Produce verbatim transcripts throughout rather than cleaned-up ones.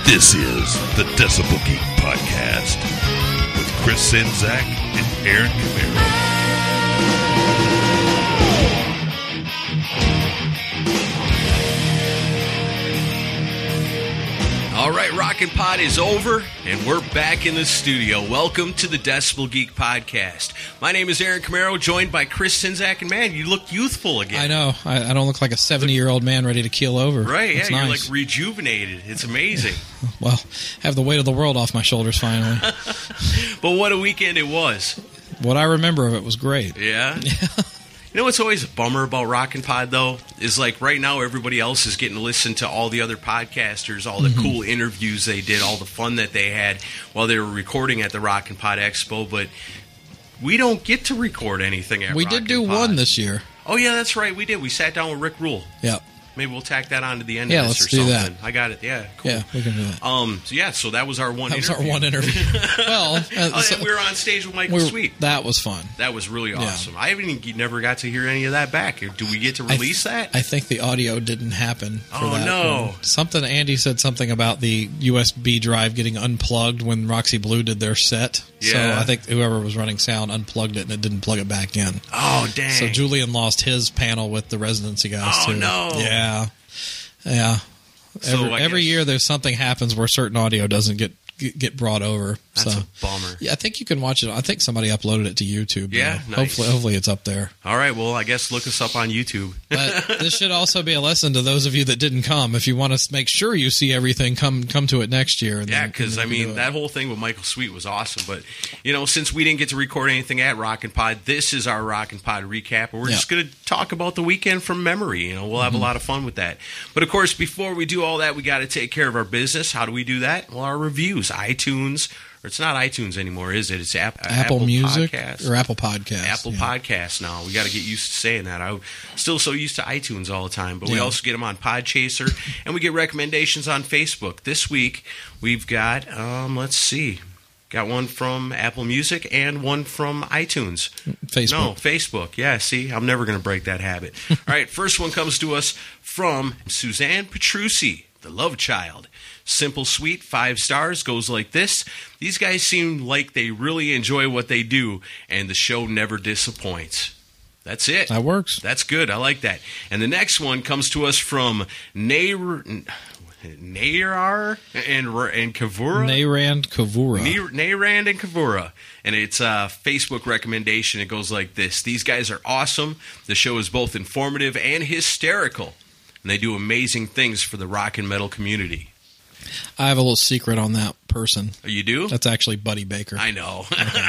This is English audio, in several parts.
This is the Decibel Geek Podcast with Chris Czynszak and Aaron Camaro. All right, Rockin' Pod is over, and we're back in the studio. Welcome to the Decibel Geek Podcast. My name is Aaron Camaro, joined by Chris Czynszak, and man, you look youthful again. I know. I, I don't look like a seventy-year-old man ready to keel over. Right, yeah, it's you're nice. like rejuvenated. It's amazing. Well, I have the weight of the world off my shoulders finally. But what a weekend it was. What I remember of it was great. Yeah? Yeah. You know what's always a bummer about Rockin' Pod, though? Is like right now everybody else is getting to listen to all the other podcasters, all the mm-hmm. cool interviews they did, all the fun that they had while they were recording at the Rockin' Pod Expo, but we don't get to record anything at We Rockin' did do Pod. one this year. Oh, yeah, that's right. We did. We sat down with Rick Rule. Yep. Maybe we'll tack that on to the end yeah, of this let's or do something. That. I got it. Yeah, cool. Yeah, we can do that. Um, so, yeah, so that was our one that interview. That was our one interview. Well, uh, oh, so, and we were on stage with Michael we were, Sweet. That was fun. That was really awesome. Yeah. I haven't even, never got to hear any of that back. Do we get to release I th- that? I think the audio didn't happen for oh, that. no. One. Something, Andy said something about the U S B drive getting unplugged when Roxy Blue did their set. Yeah. So I think whoever was running sound unplugged it and it didn't plug it back in. Oh, dang. So Julian lost his panel with the residency guys, oh, too. no. Yeah. Yeah. So every every guess, year there's something happens where certain audio doesn't get get brought over. That's so. a bummer. Yeah, I think you can watch it. I think somebody uploaded it to YouTube. Yeah, nice. Hopefully, hopefully it's up there. All right, well, I guess look us up on YouTube. But this should also be a lesson to those of you that didn't come. If you want to make sure you see everything, come come to it next year. And yeah, because, I mean, that whole thing with Michael Sweet was awesome. But, you know, since we didn't get to record anything at Rockin' Pod, this is our Rockin' Pod recap. And we're yeah. just going to talk about the weekend from memory. You know, we'll have mm-hmm. a lot of fun with that. But, of course, before we do all that, we got to take care of our business. How do we do that? Well, our reviews, iTunes. Or it's not iTunes anymore, is it? It's App, Apple, Apple Music Podcasts. or Apple Podcasts. Apple yeah. Podcasts now. We got to get used to saying that. I'm still so used to iTunes all the time. But yeah. we also get them on Podchaser, and we get recommendations on Facebook. This week, we've got, um, let's see, got one from Apple Music and one from iTunes. Facebook. No, Facebook. Yeah, see, I'm never going to break that habit. All right, first one comes to us from Suzanne Petrucci, the love child. Simple, sweet, five stars, goes like this. These guys seem like they really enjoy what they do, and the show never disappoints. That's it. That works. That's good. I like that. And the next one comes to us from Nair, Nayar and, and Kavura. Nayrand Kavura. Nayrand and Kavura. And it's a Facebook recommendation. It goes like this. These guys are awesome. The show is both informative and hysterical, and they do amazing things for the rock and metal community. I have a little secret on that person. Oh, you do? That's actually Buddy Baker. I know.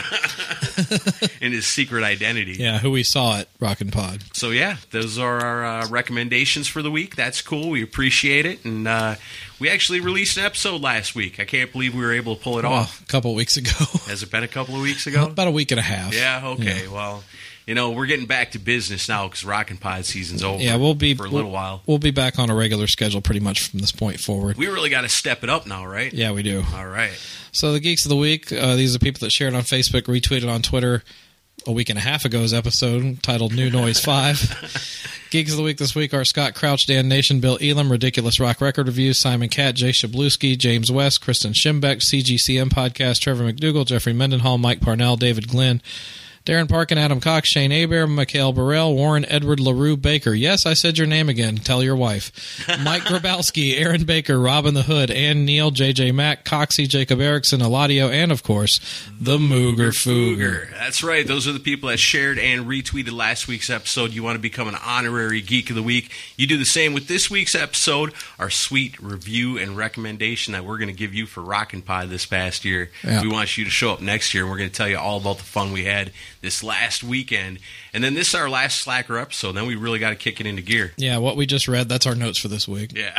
In his secret identity. Yeah, who we saw at Rockin' Pod. So, yeah, those are our uh, recommendations for the week. That's cool. We appreciate it. And uh, we actually released an episode last week. I can't believe we were able to pull it well, off. A couple of weeks ago. Has it been a couple of weeks ago? About a week and a half. Yeah, okay. Yeah. Well, you know, we're getting back to business now because Rockin' Pod season's over yeah, we'll be, for a we'll, little while. We'll be back on a regular schedule pretty much from this point forward. We really got to step it up now, right? Yeah, we do. All right. So the Geeks of the Week, uh, these are people that shared on Facebook, retweeted on Twitter a week and a half ago's episode titled New Noise five. Geeks of the Week this week are Scott Crouch, Dan Nation, Bill Elam, Ridiculous Rock Record Reviews, Simon Catt, Jay Shabluski, James West, Kristen Schimbeck, C G C M Podcast, Trevor McDougall, Jeffrey Mendenhall, Mike Parnell, David Glenn, Darren Parkin, Adam Cox, Shane Aber, Mikhail Burrell, Warren Edward LaRue Baker. Yes, I said your name again. Tell your wife. Mike Grabowski, Aaron Baker, Robin the Hood, Ann Neal, J J Mack, Coxie, Jacob Erickson, Eladio, and, of course, the Mooger Fooger. That's right. Those are the people that shared and retweeted last week's episode. You want to become an honorary Geek of the Week. You do the same with this week's episode, our sweet review and recommendation that we're going to give you for Rockin' Pod this past year. Yeah. We want you to show up next year, and we're going to tell you all about the fun we had this last weekend. And then this is our last Slacker episode. Then we really got to kick it into gear. Yeah, what we just read, that's our notes for this week. Yeah.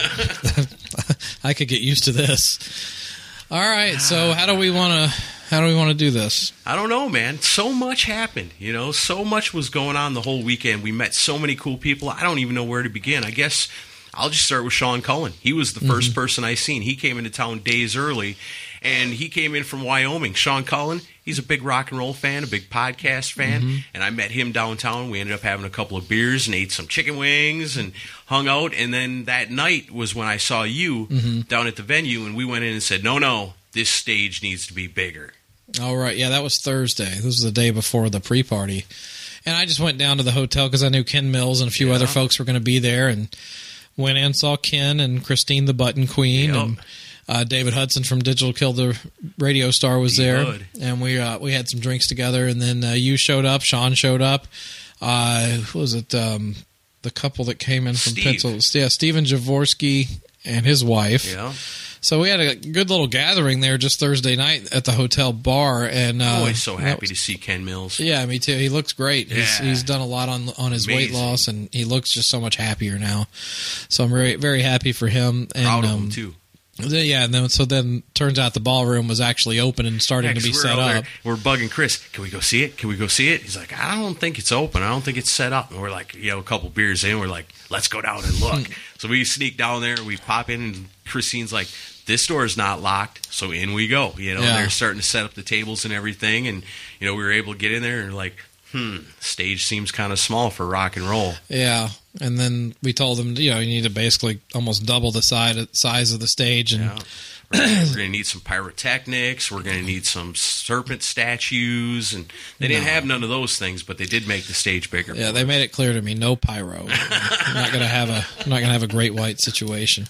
I could get used to this. All right, so how do we want to how do we want to do this? I don't know, man. So much happened, you know. So much was going on the whole weekend. We met so many cool people. I don't even know where to begin. I guess I'll just start with Sean Cullen. He was the first mm-hmm. person I seen. He came into town days early, and he came in from Wyoming. Sean Cullen, he's a big rock and roll fan, a big podcast fan, mm-hmm. and I met him downtown. We ended up having a couple of beers and ate some chicken wings and hung out, and then that night was when I saw you mm-hmm. down at the venue, and we went in and said, no, no, this stage needs to be bigger. All right. Yeah, that was Thursday. This was the day before the pre-party. And I just went down to the hotel because I knew Ken Mills and a few yeah. other folks were going to be there, and went in and saw Ken and Christine the Button Queen, yep. and uh, David Hudson from Digital Kill the Radio Star was he there, would. and we uh, we had some drinks together, and then uh, you showed up, Sean showed up. Uh, who was it? Um, the couple that came in from Pennsylvania. Yeah, Stephen Jaworski and his wife. Yeah. So we had a good little gathering there just Thursday night at the hotel bar, and uh, always so happy to see Ken Mills. Yeah, me too. He looks great. Yeah. He's, he's done a lot on on his Amazing. weight loss, and he looks just so much happier now. So I'm very very happy for him. And, Proud of um, him too. Yeah, and then so then turns out the ballroom was actually open and starting yeah, to be we're set up. There, we're bugging Chris. Can we go see it? Can we go see it? He's like, I don't think it's open. I don't think it's set up. And we're like, you know, a couple beers in, we're like, let's go down and look. So we sneak down there. We pop in, and Christine's like, this door is not locked, so in we go. You know, yeah. they're starting to set up the tables and everything, and you know, we were able to get in there and like, hmm, stage seems kind of small for rock and roll. Yeah, and then we told them, you know, you need to basically almost double the size size of the stage, and. Yeah. We're going to need some pyrotechnics. We're going to need some serpent statues, and they didn't no. have none of those things, but they did make the stage bigger. Yeah, they made it clear to me, no pyro. I'm not going to have a I'm not going to have a great white situation.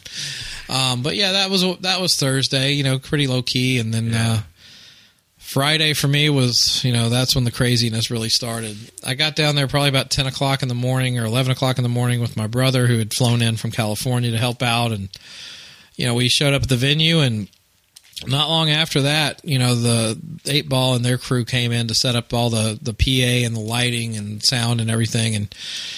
Um, but yeah, that was that was Thursday. You know, pretty low key, and then yeah. uh, Friday for me was, you know, that's when the craziness really started. I got down there probably about ten o'clock in the morning or eleven o'clock in the morning with my brother, who had flown in from California to help out, and you know, we showed up at the venue, and not long after that, you know, the eight ball and their crew came in to set up all the, the P A and the lighting and sound and everything, and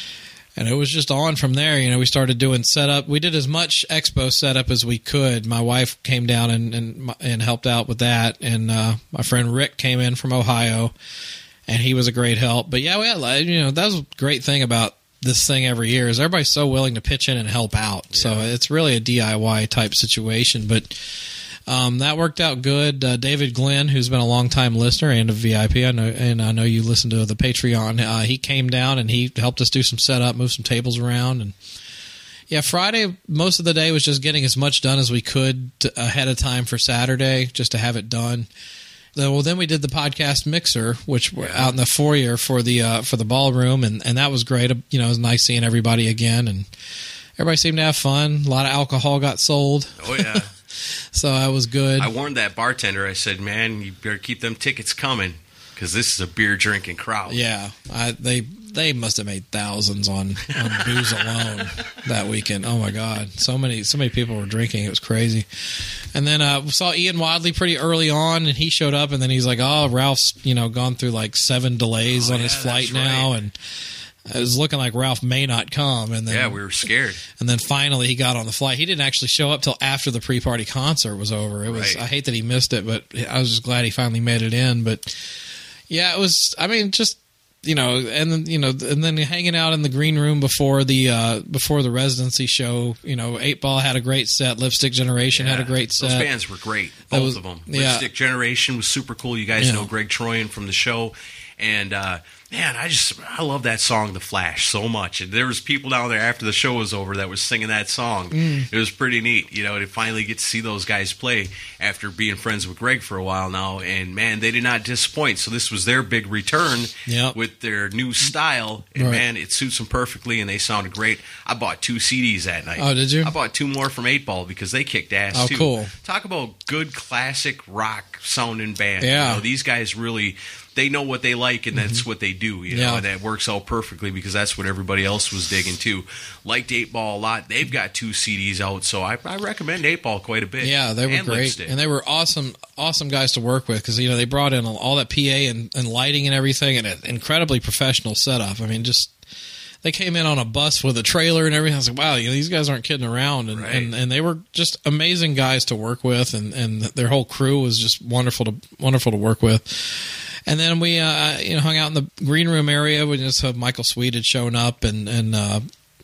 and it was just on from there. You know, we started doing setup. We did as much expo setup as we could. My wife came down and and, and helped out with that, and uh, my friend Rick came in from Ohio, and he was a great help. But yeah, we had, you know, that was a great thing about this thing every year is everybody's so willing to pitch in and help out. Yeah. So it's really a D I Y type situation, but um, that worked out good. Uh, David Glenn, who's been a long-time listener and a V I P, I know, and I know you listen to the Patreon, uh, he came down and he helped us do some setup, move some tables around. And yeah, Friday, most of the day was just getting as much done as we could to, ahead of time for Saturday, just to have it done. Well, then we did the podcast mixer, which were out in the foyer for the uh, for the ballroom, and, and that was great. You know, it was nice seeing everybody again, and everybody seemed to have fun. A lot of alcohol got sold. Oh, yeah. So that was good. I warned that bartender. I said, man, you better keep them tickets coming, because this is a beer-drinking crowd. Yeah. I, they they must have made thousands on, on booze alone that weekend. Oh, my God. So many so many people were drinking. It was crazy. And then uh, we saw Ian Wadley pretty early on, and he showed up, and then he's like, oh, Ralph's, you know, gone through like seven delays oh, on yeah, his flight now, right. and it was looking like Ralph may not come. And then, yeah, we were scared. And then finally he got on the flight. He didn't actually show up till after the pre-party concert was over. It was. Right. I hate that he missed it, but I was just glad he finally made it in. But yeah, it was, I mean, just, you know, and then, you know, and then hanging out in the green room before the uh, before the residency show. You know, eight ball had a great set. Lipstick Generation yeah, had a great set. Those bands were great, both was, of them. Yeah. Lipstick Generation was super cool. You guys yeah. know Greg Troyan from the show, and uh, man, I just I love that song, The Flash, so much. And there was people down there after the show was over that was singing that song. Mm. It was pretty neat, you know, to finally get to see those guys play after being friends with Greg for a while now. And man, they did not disappoint. So this was their big return yep. with their new style. And right. man, it suits them perfectly, and they sounded great. I bought two C Ds that night. Oh, did you? I bought two more from eight ball because they kicked ass oh, too. Cool. Talk about good classic rock sounding band. Yeah. You know, these guys really, they know what they like, and that's mm-hmm. what they do. You know, yeah. and that works out perfectly because that's what everybody else was digging too. Liked eight ball a lot. They've got two C Ds out, so I, I recommend eight ball quite a bit. Yeah, they were and great, Lipstick. and they were awesome, awesome guys to work with because you know they brought in all that P A and, and lighting and everything, and an incredibly professional setup. I mean, just. They came in on a bus with a trailer and everything. I was like, wow, you know, these guys aren't kidding around. And, right. and, and they were just amazing guys to work with, and, and their whole crew was just wonderful to wonderful to work with. And then we uh, you know hung out in the green room area. We just had Michael Sweet had shown up, and, and uh,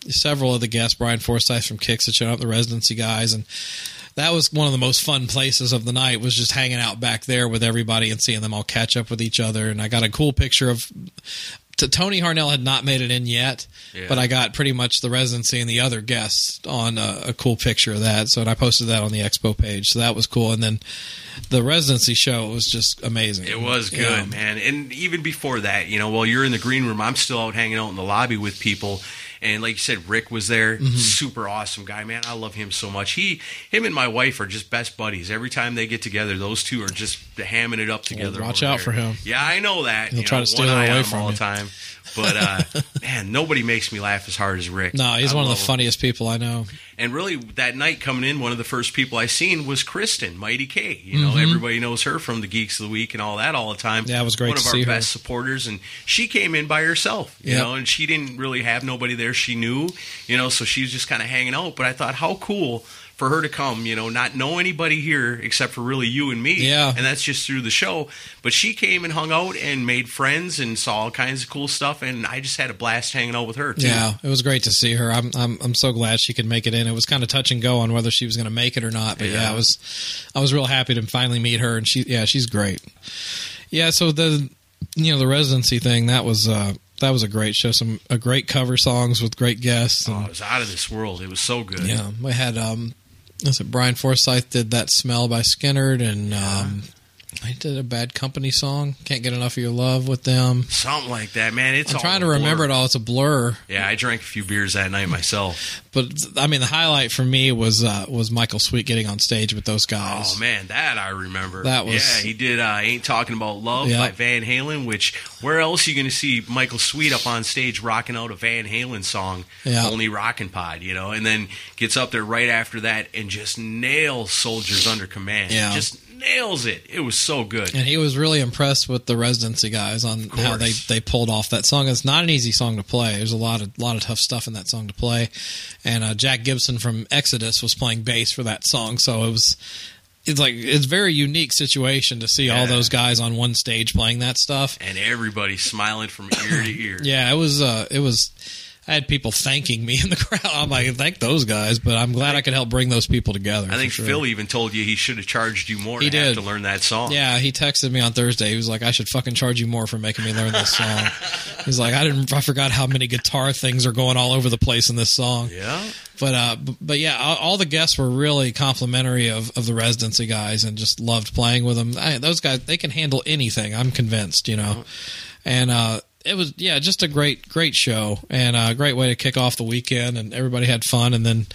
several of the guests, Brian Forsyth from Kix, that showed up, the residency guys, and that was one of the most fun places of the night, was just hanging out back there with everybody and seeing them all catch up with each other. And I got a cool picture of t- Tony Harnell had not made it in yet, Yeah. but I got pretty much the residency and the other guests on a, a cool picture of that. So and I posted that on the Expo page. So that was cool. And then the residency show was just amazing. It was good, Yeah. man. And even before that, you know, while you're in the green room, I'm still out hanging out in the lobby with people. And like you said, Rick was there. Mm-hmm. Super awesome guy, man. I love him so much. He, him and my wife are just best buddies. Every time they get together, those two are just hamming it up together. watch over out there. for him. Yeah, I know that. He'll You try know, to steal one her eye away on him from all you. the time. But, uh, man, nobody makes me laugh as hard as Rick. No, he's I one of the love him. funniest people I know. And really, that night coming in, one of the first people I seen was Kristen, Mighty K. You know, Mm-hmm. everybody knows her from the Geeks of the Week and all that all the time. Yeah, it was great One to of our see her. best supporters, and she came in by herself, you Yep. know, and she didn't really have nobody there she knew, you know, so she was just kind of hanging out. But I thought, how cool for her to come, you know, not know anybody here except for really you and me. Yeah. And that's just through the show. But she came and hung out and made friends and saw all kinds of cool stuff, and I just had a blast hanging out with her, too. Yeah, it was great to see her. I'm I'm I'm so glad she could make it in. It was kind of touch and go on whether she was going to make it or not, but yeah. Yeah. I was I was real happy to finally meet her, and she yeah, she's great. Yeah, so the you know the residency thing, that was uh, that was a great show. Some a great cover songs with great guests. Oh, And, it was out of this world. It was so good. yeah, we had um, was it Brian Forsyth did That Smell by Skinnerd, and um, I did a Bad Company song, Can't Get Enough of Your Love, with them. Something like that, man. It's I'm all trying a to remember blur. it all. It's a blur. Yeah, I drank a few beers that night myself. But I mean, the highlight for me was uh, was Michael Sweet getting on stage with those guys. Oh man, that I remember. That was- yeah. He did. Uh, Ain't Talking About Love Yep. by Van Halen. Which where else are you going to see Michael Sweet up on stage rocking out a Van Halen song? Yeah. Only Rockin' Pod, you know. And then gets up there right after that and just nails Soldiers Under Command. Yeah. Just nails it. It was so good. And he was really impressed with the residency guys on how they, course. they pulled off that song. It's not an easy song to play. There's a lot of lot of tough stuff in that song to play. And uh, Jack Gibson from Exodus was playing bass for that song, so it was it's like it's a very unique situation to see all Yeah. those guys on one stage playing that stuff. And everybody smiling from ear to ear. Yeah, it was uh, it was. I had people thanking me in the crowd. I'm like, thank those guys, but I'm glad I could help bring those people together. I think for sure. Phil even told you he should have charged you more He to have did. to learn that song. Yeah, he texted me on Thursday. He was like, I should fucking charge you more for making me learn this song. He's like, I didn't, I forgot how many guitar things are going all over the place in this song. Yeah. But, uh, b- but yeah, all, all the guests were really complimentary of, of the residency guys and just loved playing with them. I, those guys, they can handle anything. I'm convinced, you know. And, uh, it was, yeah, just a great, great show and a great way to kick off the weekend, and everybody had fun. And then,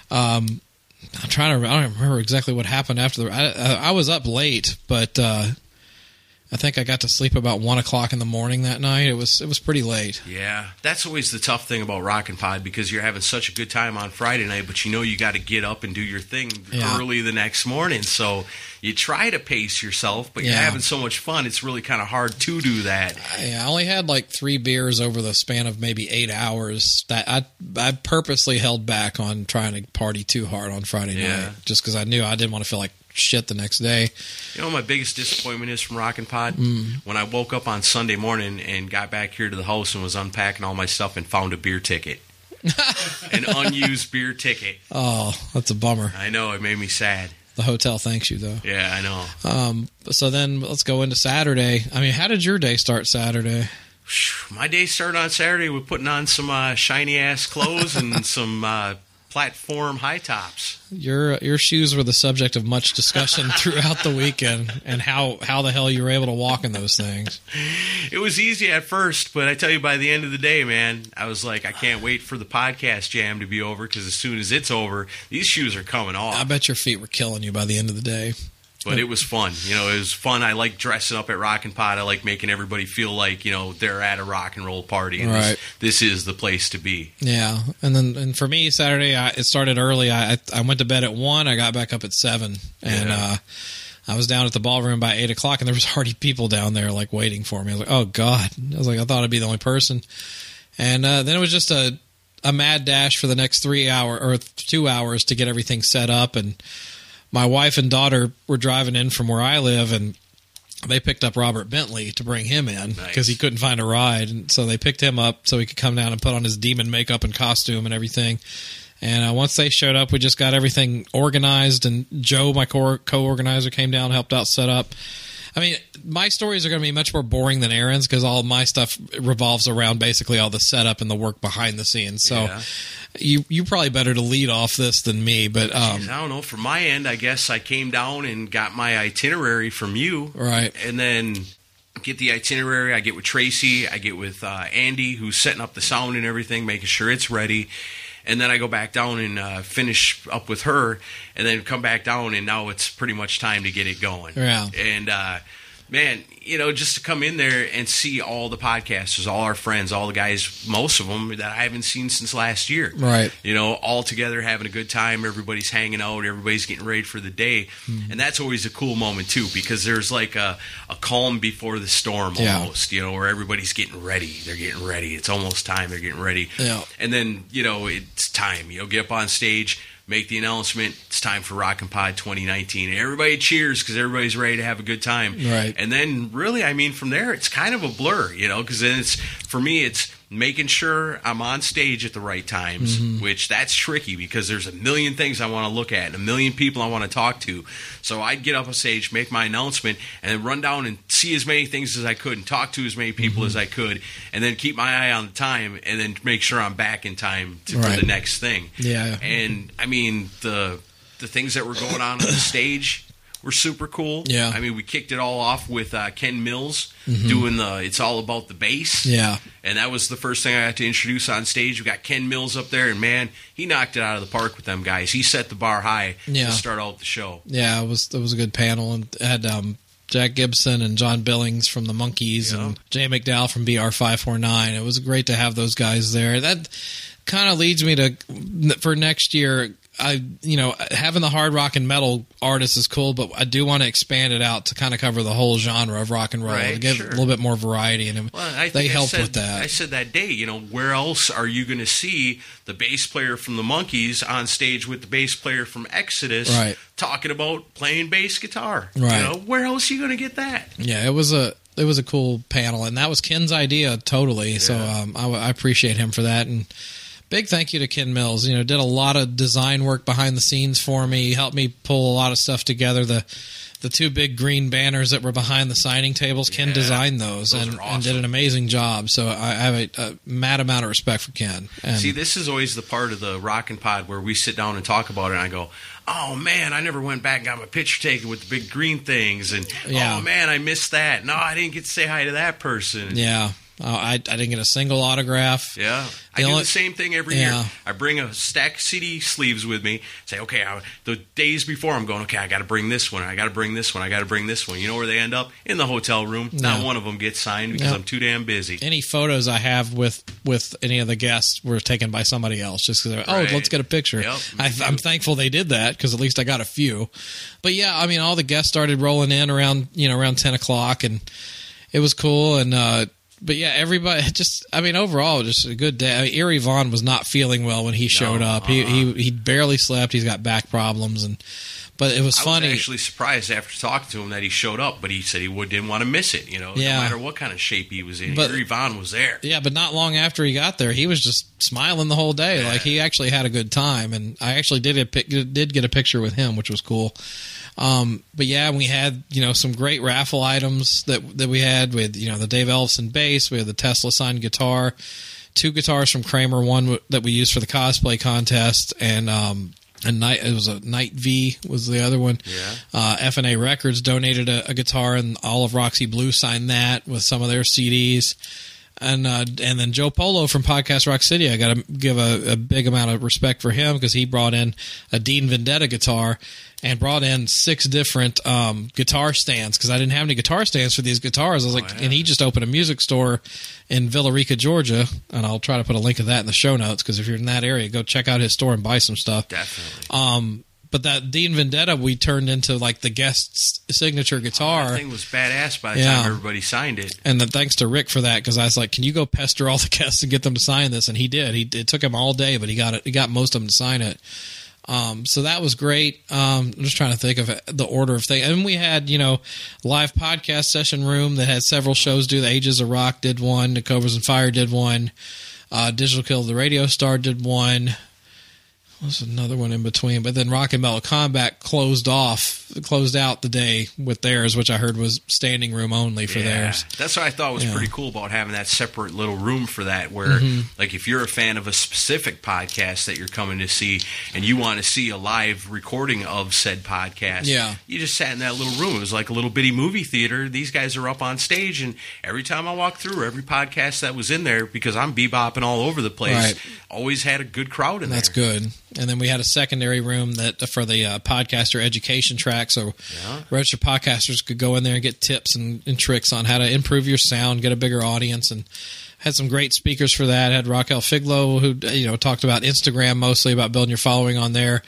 um, I'm trying to, I don't remember exactly what happened after the, I, I, I was up late, but, uh, I think I got to sleep about one o'clock in the morning that night. It was, it was pretty late. Yeah, that's always the tough thing about Rockin' Pod, because you're having such a good time on Friday night, but you know you got to get up and do your thing Yeah. early the next morning. So you try to pace yourself, but you're Yeah. having so much fun, it's really kind of hard to do that. I, I only had like three beers over the span of maybe eight hours. That I I purposely held back on trying to party too hard on Friday Yeah. night, just because I knew I didn't want to feel like shit the next day. You know what my biggest disappointment is from Rockin' Pod? Mm. When I woke up on Sunday morning and got back here to the house and was unpacking all my stuff and found a beer ticket. An unused beer ticket. Oh, that's a bummer. I know, it made me sad. The hotel thanks you though. Yeah, I know. Um, so then let's go into Saturday. I mean, how did your day start Saturday? My day started on Saturday with putting on some uh, shiny ass clothes and some uh, platform high tops. Your your shoes were the subject of much discussion throughout the weekend, and how, how the hell you were able to walk in those things. It was easy at first, but I tell you, by the end of the day, man, I was like, I can't wait for the podcast jam to be over, because as soon as it's over, these shoes are coming off. I bet your feet were killing you by the end of the day. But it was fun. You know, it was fun. I like dressing up at Rockin' Pod. I like making everybody feel like, you know, they're at a rock and roll party. And Right. this, this is the place to be. Yeah, and then and for me Saturday, I, it started early. I I went to bed at one. I got back up at seven, and Yeah. uh, I was down at the ballroom by eight o'clock, and there was already people down there like waiting for me. I was like, oh god! I was like, I thought I'd be the only person, and uh, then it was just a a mad dash for the next three hour or two hours to get everything set up. And my wife and daughter were driving in from where I live, and they picked up Robert Bentley to bring him in because Nice. he couldn't find a ride. And so they picked him up so he could come down and put on his demon makeup and costume and everything. And uh, once they showed up, we just got everything organized. And Joe, my co- co-organizer, came down and helped out set up. I mean, my stories are going to be much more boring than Aaron's because all my stuff revolves around basically all the setup and the work behind the scenes. So Yeah. you you probably better to lead off this than me. But um, I don't know. From my end, I guess I came down and got my itinerary from you. Right. And then get the itinerary. I get with Tracy. I get with uh, Andy, who's setting up the sound and everything, making sure it's ready. And then I go back down and uh, finish up with her, and then come back down, and now it's pretty much time to get it going. Yeah. And, uh, man, you know, just to come in there and see all the podcasters, all our friends, all the guys, most of them that I haven't seen since last year. Right. You know, all together having a good time. Everybody's hanging out. Everybody's getting ready for the day. Mm-hmm. And that's always a cool moment, too, because there's like a, a calm before the storm Yeah. almost, you know, where everybody's getting ready. They're getting ready. It's almost time. They're getting ready. Yeah. And then, you know, it's time. You know, get up on stage, make the announcement. It's time for Rockin' Pod twenty nineteen. And everybody cheers because everybody's ready to have a good time. Right. And then, really, I mean, from there, it's kind of a blur, you know, because then it's, for me, it's making sure I'm on stage at the right times, Mm-hmm. which that's tricky because there's a million things I want to look at and a million people I want to talk to. So I'd get up on stage, make my announcement, and then run down and see as many things as I could and talk to as many people Mm-hmm. as I could, and then keep my eye on the time and then make sure I'm back in time to, Right. for the next thing. Yeah. And, I mean, the the things that were going on on the stage were super cool. Yeah. I mean, we kicked it all off with uh, Ken Mills doing the It's All About the Bass. Mm-hmm. Yeah. And that was the first thing I had to introduce on stage. We got Ken Mills up there, and, man, he knocked it out of the park with them guys. He set the bar high Yeah. to start out the show. Yeah, it was it was a good panel, and it had um, Jack Gibson and John Billings from the Monkees Yeah. and Jay McDowell from B R five forty-nine. It was great to have those guys there. That kind of leads me to for next year. I, you know, having the hard rock and metal artists is cool, but I do want to expand it out to kind of cover the whole genre of rock and roll, Right, to give sure. a little bit more variety. And Well, I they think I helped said- with that. I said that day, you know, where else are you going to see the bass player from the Monkees on stage with the bass player from Exodus Right. talking about playing bass guitar? Right. You know, where else are you going to get that? Yeah, it was a it was a cool panel, and that was Ken's idea totally. So Yeah. um, I, I appreciate him for that, and big thank you to Ken Mills. You know, did a lot of design work behind the scenes for me. He helped me pull a lot of stuff together. The the two big green banners that were behind the signing tables, Ken Yeah, designed those, those and, are and did awesome. an amazing job. So I, I have a, a mad amount of respect for Ken. And See, this is always the part of the Rockin' Pod where we sit down and talk about it, and I go, oh, man, I never went back and got my picture taken with the big green things, and, Yeah. oh, man, I missed that. No, I didn't get to say hi to that person. yeah, uh, I I didn't get a single autograph. Yeah. The I do only- the same thing every Yeah. year. I bring a stack of C D sleeves with me. Say, okay, I, the days before I'm going, okay, I got to bring this one. I got to bring this one. I got to bring this one. You know where they end up? In the hotel room. Not No. one of them gets signed because No. I'm too damn busy. Any photos I have with with any of the guests were taken by somebody else, just because oh, Right. let's get a picture. Yep, me I, too. I'm thankful they did that because at least I got a few. But yeah, I mean, all the guests started rolling in around you know around ten o'clock, and it was cool. And uh, but yeah, everybody just I mean, overall, just a good day. I mean, Erie Vaughn was not feeling well when he showed up. He, uh-uh. he he barely slept. He's got back problems, and but it was I funny. was actually surprised after talking to him that he showed up, but he said he would, didn't want to miss it. You know, Yeah. no matter what kind of shape he was in, But- Erie Vaughn was there. Yeah, but not long after he got there, he was just smiling the whole day. Yeah. Like he actually had a good time, and I actually did a, pic- did get a picture with him, which was cool. Um, but yeah, we had you know some great raffle items that that we had with you know the Dave Ellefson bass, we had the Tesla signed guitar, two guitars from Kramer, one w- that we used for the cosplay contest, and um, a night it was a Night V was the other one. Yeah. Uh, F and A Records donated a, a guitar, and all of Roxy Blue signed that with some of their C Ds. And uh, and then Joe Polo from Podcast Rock City, I got to give a, a big amount of respect for him because he brought in a Dean Vendetta guitar and brought in six different um, guitar stands because I didn't have any guitar stands for these guitars. I was like, yeah. and he just opened a music store in Villa Rica, Georgia, and I'll try to put a link of that in the show notes because if you're in that area, go check out his store and buy some stuff. Definitely. Um, but that Dean Vendetta we turned into like the guest signature guitar. That thing was badass by the Yeah. time everybody signed it. And then thanks to Rick for that because I was like, "Can you go pester all the guests and get them to sign this?" And he did. He it took him all day, but he got it. He got most of them to sign it. Um, so that was great. Um, I'm just trying to think of it, the order of things. And we had, you know, live podcast session room that had several shows do. The Ages of Rock did one. The Cobras and Fire did one. Uh, Digital Kill the Radio Star did one. There's another one in between, but then Rock and Metal Combat closed off, closed out the day with theirs, which I heard was standing room only for yeah, theirs. That's what I thought was yeah. pretty cool about having that separate little room for that, where, mm-hmm. like, if you're a fan of a specific podcast that you're coming to see and you want to see a live recording of said podcast, yeah. you just sat in that little room. It was like a little bitty movie theater. These guys are up on stage, and every time I walked through, every podcast that was in there, because I'm bebopping all over the place, right. always had a good crowd in That's there. That's good. And then we had a secondary room that for the uh, podcaster education track, so yeah. registered podcasters could go in there and get tips and, and tricks on how to improve your sound, get a bigger audience, and had some great speakers for that. Had Raquel Figlo, who you know talked about Instagram mostly, about building your following on there.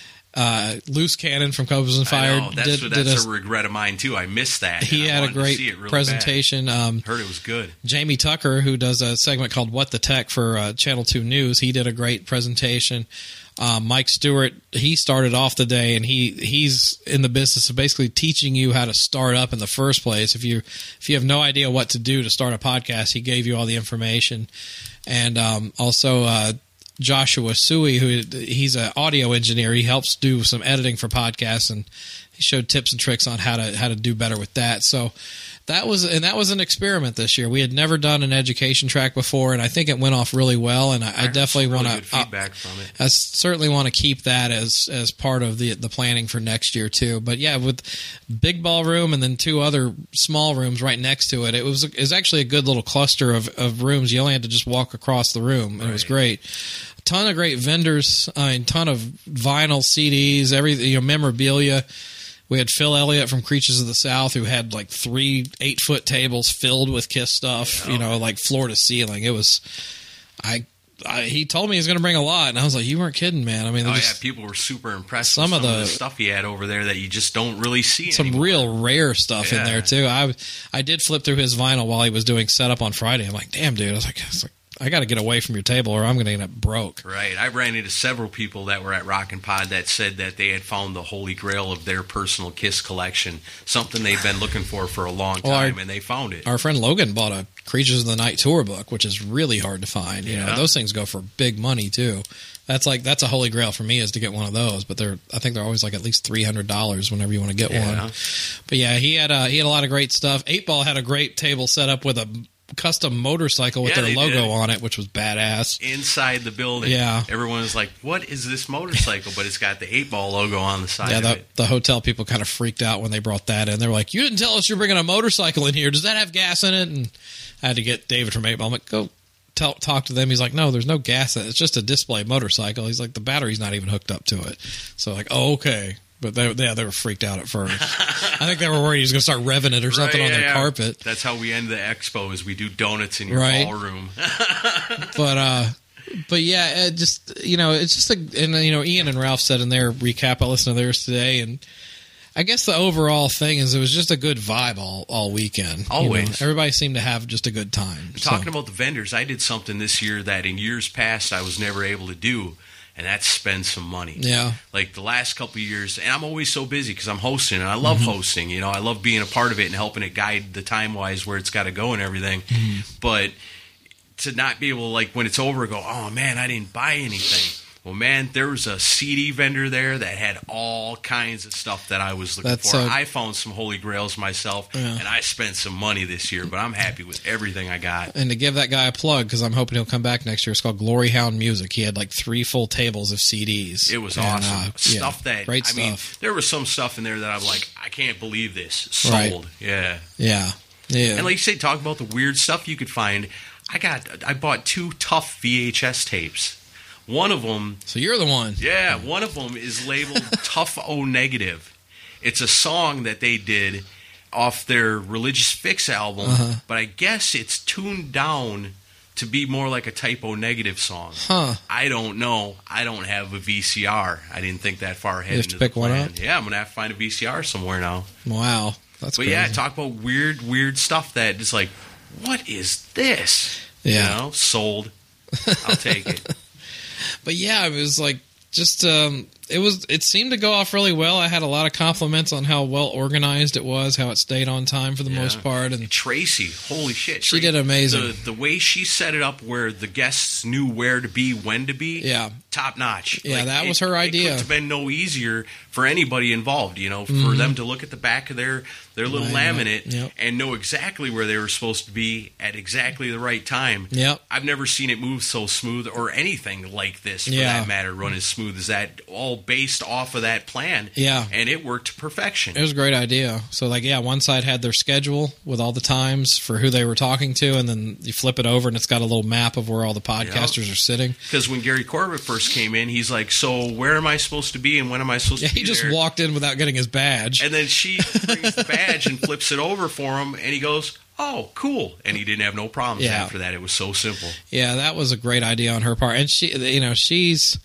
Uh, Loose Cannon from Cobras and Fire. I know. That's, did, that's did a, a regret of mine, too. I missed that. He had a great really presentation. Um, Heard it was good. Jamie Tucker, who does a segment called What the Tech for uh, Channel two News, he did a great presentation. Um, Mike Stewart, he started off the day, and he he's in the business of basically teaching you how to start up in the first place. If you if you have no idea what to do to start a podcast, he gave you all the information. And um, also uh, Joshua Sui, who he's an audio engineer, he helps do some editing for podcasts, and he showed tips and tricks on how to how to do better with that. So that was and that was an experiment this year. We had never done an education track before, and I think it went off really well. And I, I, I definitely really want to feedback from it. I certainly want to keep that as as part of the the planning for next year too. But yeah, with big ballroom and then two other small rooms right next to it, it was it was actually a good little cluster of of rooms. You only had to just walk across the room, and right. It was great. A ton of great vendors, I mean, ton of vinyl, C Ds, everything, you know, memorabilia. We had Phil Elliott from Creatures of the South, who had like three eight-foot tables filled with Kiss stuff, yeah. you know, like floor to ceiling. It was, I, I he told me he was going to bring a lot, and I was like, you weren't kidding, man. I mean, oh, just, yeah, people were super impressed some with of some the, of the stuff he had over there that you just don't really see Some anymore. real rare stuff yeah. in there, too. I, I did flip through his vinyl while he was doing setup on Friday. I'm like, damn, dude. I was like, I was like I got to get away from your table or I'm going to end up broke. Right. I ran into several people that were at Rockin' Pod that said that they had found the holy grail of their personal Kiss collection, something they've been looking for for a long time, well, our, and they found it. Our friend Logan bought a Creatures of the Night tour book, which is really hard to find. You yeah. know, those things go for big money, too. That's like that's a holy grail for me is to get one of those, but they're I think they're always like at least three hundred dollars whenever you want to get yeah. one. But yeah, he had a, he had a lot of great stuff. Eight Ball had a great table set up with a custom motorcycle with yeah, their logo did. on it, which was badass. Inside the building, yeah. everyone was like, what is this motorcycle? But it's got the eight ball logo on the side yeah, the, of it. The hotel people kind of freaked out when they brought that in. They were like, you didn't tell us you're bringing a motorcycle in here. Does that have gas in it? And I had to get David from eight Ball. I'm like, go tell, talk to them. He's like, no, there's no gas in it. It's just a display motorcycle. He's like, the battery's not even hooked up to it. So like, oh, okay. But they, yeah, they were freaked out at first. I think they were worried he was going to start revving it or something right, on yeah, their yeah. carpet. That's how we end the expo is we do donuts in your right. ballroom. but uh, but yeah, it just you know, it's just a and you know, Ian and Ralph said in their recap. I listened to theirs today, and I guess the overall thing is it was just a good vibe all all weekend. Always, you know? Everybody seemed to have just a good time. Talking so. about the vendors, I did something this year that in years past I was never able to do. And that's spend some money. Yeah. Like the last couple of years, and I'm always so busy because I'm hosting, and I love mm-hmm. hosting. You know, I love being a part of it and helping it guide the time-wise where it's got to go and everything. Mm-hmm. But to not be able to, like, when it's over, go, oh, man, I didn't buy anything. Well, man, there was a C D vendor there that had all kinds of stuff that I was looking That's for. a, I found some holy grails myself, yeah. and I spent some money this year, but I'm happy with everything I got. And to give that guy a plug, because I'm hoping he'll come back next year, it's called Glory Hound Music. He had like three full tables of C Ds. It was and, awesome. Uh, stuff yeah, that, great I stuff. mean, there was some stuff in there that I'm like, I can't believe this. Sold. Right. Yeah. Yeah. Yeah. And like you say, talk about the weird stuff you could find. I got, I bought two Tough V H S tapes. One of them... So you're the one. Yeah, one of them is labeled Tough O Negative. It's a song that they did off their Religious Fix album, uh-huh. but I guess it's tuned down to be more like a Type O Negative song. Huh. I don't know. I don't have a V C R. I didn't think that far ahead. You have into to pick the plan. one up? Yeah, I'm going to have to find a V C R somewhere now. Wow. That's But crazy. yeah, talk about weird, weird stuff that is like, what is this? Yeah. You know, sold. I'll take it. But yeah, it was like just um, it was. It seemed to go off really well. I had a lot of compliments on how well organized it was, how it stayed on time for the Yeah. most part. And Tracy, holy shit. She Tracy, did amazing. The, the way she set it up where the guests knew where to be, when to be, Yeah. top notch. Yeah, that it- was her idea. It couldn't have been no easier for anybody involved, you know, for Mhm. them to look at the back of their, their little Line up, laminate yep. and know exactly where they were supposed to be at exactly the right time. Yep. I've never seen it move so smooth or anything like this, for Yeah. that matter, run as smooth as that, all based off of that plan. Yeah. And it worked to perfection. It was a great idea. So, like, yeah, one side had their schedule with all the times for who they were talking to, and then you flip it over, and it's got a little map of where all the podcasters are sitting. Because when Gary Corbett first came in, he's like, so where am I supposed to be and when am I supposed Yeah, to be he just there? walked in without getting his badge. And then she brings the badge and flips it over for him, and he goes, oh, cool. And he didn't have no problems Yeah. after that. It was so simple. Yeah, that was a great idea on her part. And she, you know, she's,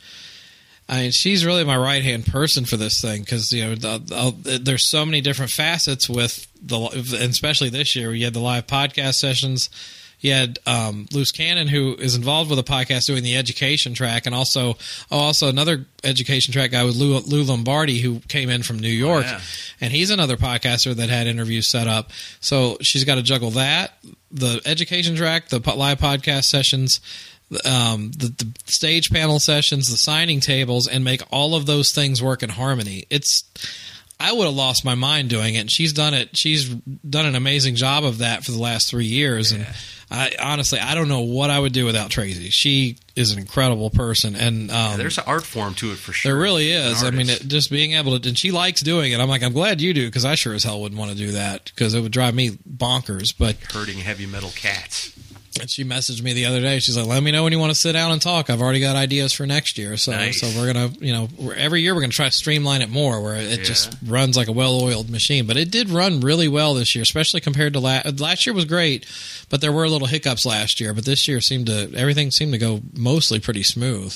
I mean, she's really my right hand person for this thing because you know the, the, there's so many different facets with the, and especially this year, you had the live podcast sessions. You had um, Luce Cannon, who is involved with a podcast doing the education track, and also oh, also another education track guy with Lou, Lou Lombardi, who came in from New York, Oh, yeah. and he's another podcaster that had interviews set up. So she's got to juggle that, the education track, the po- live podcast sessions, um, the, the stage panel sessions, the signing tables, and make all of those things work in harmony. It's I would have lost my mind doing it. And she's done it. She's done an amazing job of that for the last three years. And I honestly, I don't know what I would do without Tracy. She is an incredible person. And um, Yeah, there's an art form to it for sure. there really An is. I mean, artist. it, just being able to, and she likes doing it. I'm like, I'm glad you do because I sure as hell wouldn't want to do that because it would drive me bonkers. But herding heavy metal cats. and she messaged me the other day. She's like, "Let me know when you want to sit down and talk. I've already got ideas for next year." So, Nice. so we're gonna, you know, we're, every year we're gonna try to streamline it more, where it Yeah. just runs like a well-oiled machine. But it did run really well this year, especially compared to last. Last year was great, but there were little hiccups last year. But this year seemed to everything seemed to go mostly pretty smooth.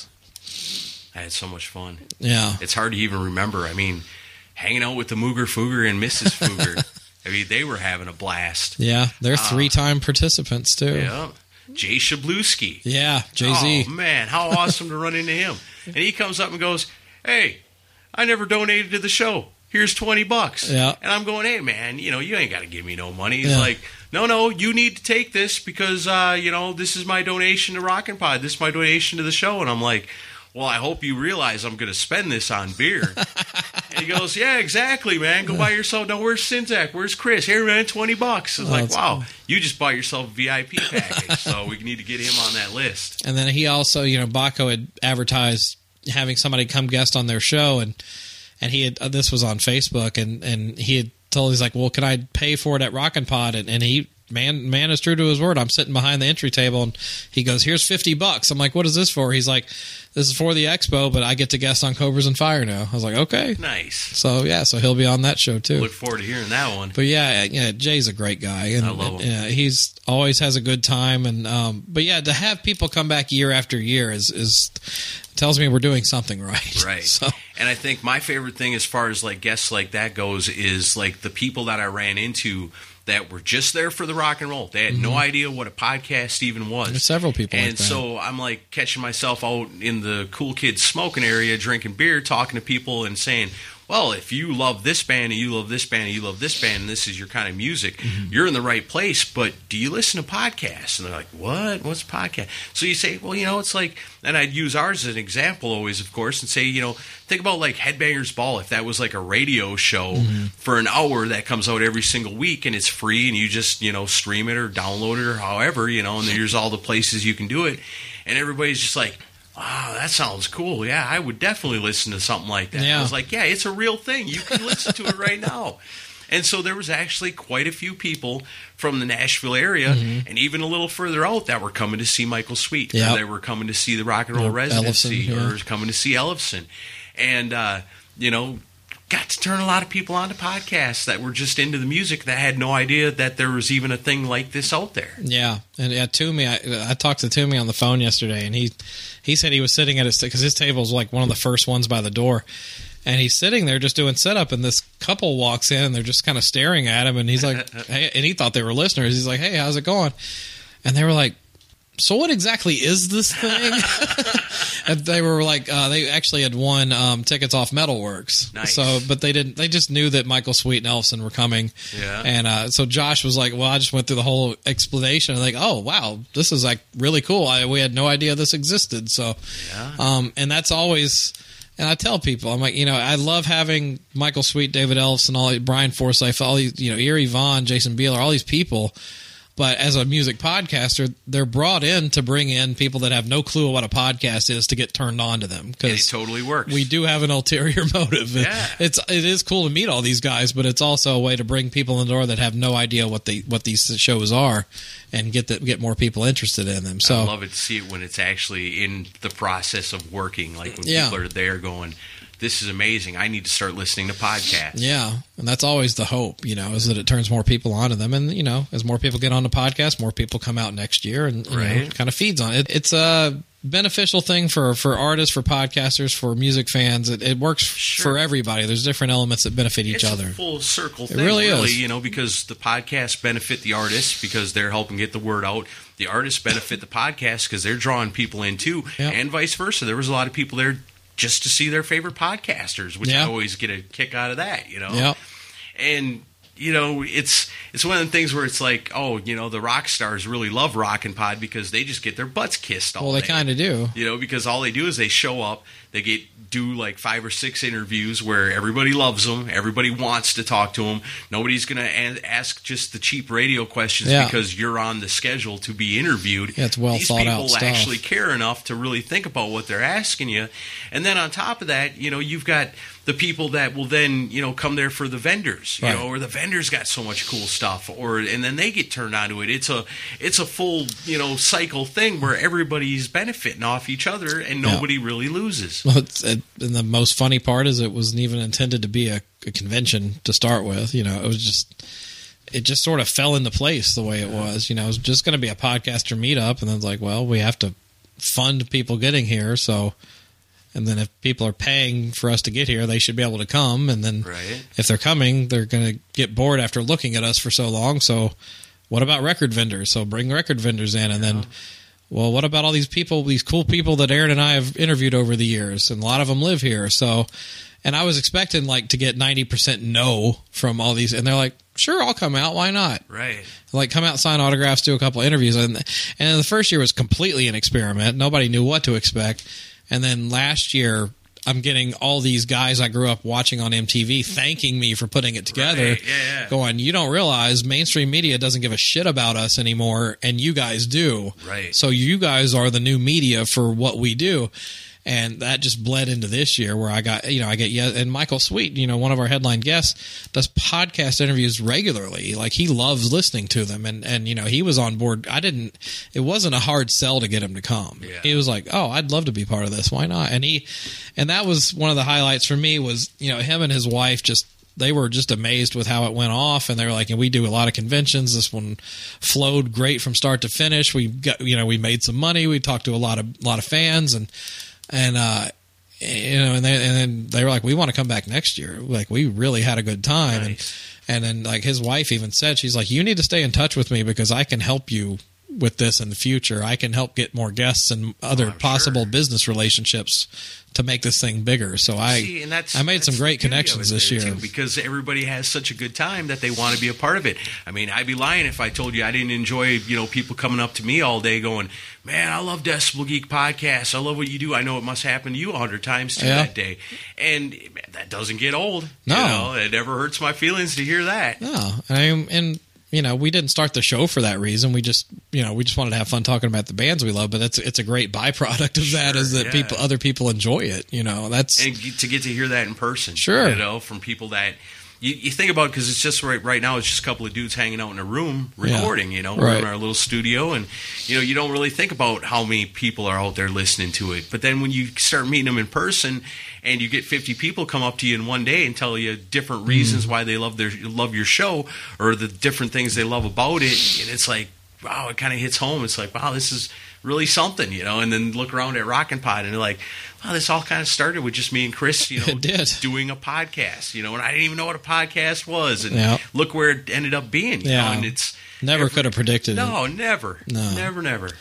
I had so much fun. Yeah, It's hard to even remember. I mean, hanging out with the Mooger Fooger and Missus Fooger. I mean, they were having a blast. yeah, they're Uh, three-time participants too. Yeah. Jay Shabluski. Yeah, Jay Z. Oh, man, how awesome to run into him. And he comes up and goes, "Hey, I never donated to the show. Here's twenty bucks." Yeah. And I'm going, "Hey, man, you know, you ain't got to give me no money." He's Yeah. like, no, no, you need to take this because, uh, you know, this is my donation to Rockin' Pod. This is my donation to the show. And I'm like, well, I hope you realize I'm going to spend this on beer. And he goes, yeah, exactly, man. Go buy yourself. No, where's Sinzak? Where's Chris? Here, man, twenty bucks. It's Oh, like, that's wow, cool. you just bought yourself a V I P package. So we need to get him on that list. And then he also, you know, Baco had advertised having somebody come guest on their show, and and he had uh, this was on Facebook, and and he had told he's like, well, can I pay for it at Rockin' Pod? And, and he man man is true to his word. I'm sitting behind the entry table, and he goes, here's fifty bucks. I'm like, what is this for? He's like, this is for the expo, but I get to guest on Cobras and Fire now. I was like, okay. Nice. So yeah, so he'll be on that show too. Look forward to hearing that one. But yeah, yeah, Jay's a great guy, and I love him. Yeah, he's always has a good time, and um, but yeah, to have people come back year after year is is tells me we're doing something right. Right. So And I think my favorite thing as far as like guests like that goes is like the people that I ran into that were just there for the rock and roll. They had no idea what a podcast even was. There's several people And like that. so I'm like catching myself out in the cool kids smoking area, drinking beer, talking to people and saying, well, if you love this band and you love this band and you love this band and this is your kind of music, Mm-hmm. you're in the right place. But do you listen to podcasts? And they're like, what? What's a podcast? So you say, well, you know, it's like, and I'd use ours as an example always, of course, and say, you know, think about like Headbangers Ball. If that was like a radio show Mm-hmm. for an hour that comes out every single week and it's free and you just, you know, stream it or download it or however, you know, and there's all the places you can do it. And everybody's just like, wow, that sounds cool. Yeah, I would definitely listen to something like that. Yeah. I was like, yeah, it's a real thing. You can listen to it right now. And so there was actually quite a few people from the Nashville area Mm-hmm. and even a little further out that were coming to see Michael Sweet. Yep. Or they were coming to see the Rock and Roll Or Residency Ellefson, yeah. or coming to see Ellefson. And, uh, you know, got to turn a lot of people onto podcasts that were just into the music that had no idea that there was even a thing like this out there. yeah, and yeah, Toomey, I, I talked to Toomey on the phone yesterday, and he he said he was sitting at his because his table was like one of the first ones by the door. And he's sitting there just doing setup, and this couple walks in, and they're just kind of staring at him. And he's like, "Hey!" And he thought they were listeners. He's like, "Hey, how's it going?" And they were like, so what exactly is this thing? And they were like, uh, they actually had won um, tickets off Metalworks. Nice. So, but they didn't. They just knew that Michael Sweet and Ellefson were coming. Yeah. And uh, so Josh was like, "Well, I just went through the whole explanation. And like, oh wow, this is like really cool. I, we had no idea this existed. So, Yeah. um, and that's always." And I tell people, I'm like, you know, I love having Michael Sweet, David Ellefson, all Brian Forsyth, all these, you know, Erie Vaughn, Jason Bieler, all these people. But as a music podcaster, they're brought in to bring in people that have no clue what a podcast is to get turned on to them. And it Because totally works. we do have an ulterior motive. Yeah. It's it is cool to meet all these guys, but it's also a way to bring people in the door that have no idea what they what these shows are, and get the, get more people interested in them. So I love it to see it when it's actually in the process of working. Like when Yeah. people are there going, this is amazing. I need to start listening to podcasts. yeah, and that's always the hope, you know, is that it turns more people onto them, and you know, as more people get on the podcast, more people come out next year, and you know, Right. it kind of feeds on it. It's a beneficial thing for for artists, for podcasters, for music fans. It, it works Sure. for everybody. There's different elements that benefit each It's other. a full circle It thing, really really, is. you know, because the podcasts benefit the artists because they're helping get the word out. The artists benefit the podcast because they're drawing people in too, Yep. and vice versa. There was a lot of people there just to see their favorite podcasters, which Yeah. I always get a kick out of that, you know. Yep. And you know, it's it's one of the things where it's like, oh, you know, the rock stars really love Rock and Pod because they just get their butts kissed all Well, they day. kind of do. You know, because all they do is they show up, they get do like five or six interviews where everybody loves them, everybody wants to talk to them. Nobody's going to ask just the cheap radio questions Yeah. because you're on the schedule to be interviewed. Yeah, it's well These thought out people stuff. actually care enough to really think about what they're asking you. And then on top of that, you know, you've got the people that will then, you know, come there for the vendors, you Right. know, or the vendors got so much cool stuff, or and then they get turned on to it. It's a it's a full, you know, cycle thing where everybody's benefiting off each other and Yeah. nobody really loses. Well, it's, it, and the most funny part is it wasn't even intended to be a, a convention to start with. You know, it was just it just sort of fell into place the way it was. You know, it was just going to be a podcaster meetup, and then it's like, well, we have to fund people getting here, so. And then if people are paying for us to get here, they should be able to come. And then Right. if they're coming, they're going to get bored after looking at us for so long. So what about record vendors? So bring record vendors in. And then, well, what about all these people, these cool people that Aaron and I have interviewed over the years? And a lot of them live here. So, and I was expecting like to get ninety percent no from all these. And they're like, sure, I'll come out. Why not? Right. Like come out, sign autographs, do a couple interviews. And, and the first year was completely an experiment. Nobody knew what to expect. And then last year, I'm getting all these guys I grew up watching on M T V thanking me for putting it together. Right, yeah, yeah. Going, you don't realize mainstream media doesn't give a shit about us anymore, and you guys do. Right. So you guys are the new media for what we do. And that just bled into this year where I got, you know, I get, yeah, and Michael Sweet, you know, one of our headline guests, does podcast interviews regularly. Like he loves listening to them. And, and, you know, he was on board. I didn't, it wasn't a hard sell to get him to come. Yeah. He was like, oh, I'd love to be part of this. Why not? And he, and that was one of the highlights for me was, you know, him and his wife just, they were just amazed with how it went off, and they were like, and we do a lot of conventions. This one flowed great from start to finish. We got, you know, we made some money. We talked to a lot of, lot of fans, and, and, uh, you know, and, they, and then they were like, we want to come back next year. Like, we really had a good time. Nice. And, and then, like, his wife even said, she's like, you need to stay in touch with me because I can help you with this in the future. I can help get more guests and other Oh, I'm possible sure. business relationships to make this thing bigger. So I, See, and that's, I made that's some great the beauty of connections it this there, year. too, because everybody has such a good time that they want to be a part of it. I mean, I'd be lying if I told you I didn't enjoy, you know, people coming up to me all day going, man, I love Decibel Geek Podcast. I love what you do. I know it must happen to you a hundred times too Yeah. that day. And man, that doesn't get old. No. You know, it never hurts my feelings to hear that. No, I and you know, we didn't start the show for that reason. We just, you know, we just wanted to have fun talking about the bands we love. But that's it's a great byproduct of that Sure, is that yeah. people, other people enjoy it. You know, that's And get- to get to hear that in person. Sure. You know, from people that you, you think about, because it's just right right now, it's just a couple of dudes hanging out in a room recording, you know, we're Right. in our little studio, and, you know, you don't really think about how many people are out there listening to it. But then when you start meeting them in person and you get fifty people come up to you in one day and tell you different reasons why they love their love your show or the different things they love about it, and it's like, wow, it kind of hits home. It's like, wow, this is really something, you know. And then look around at Rockin' Pod and they're like, wow, this all kind of started with just me and Chris, you know, It did. doing a podcast, you know, and I didn't even know what a podcast was. And Yeah. look where it ended up being, you Yeah. know, and it's never could have predicted it. no, never, No. never, never.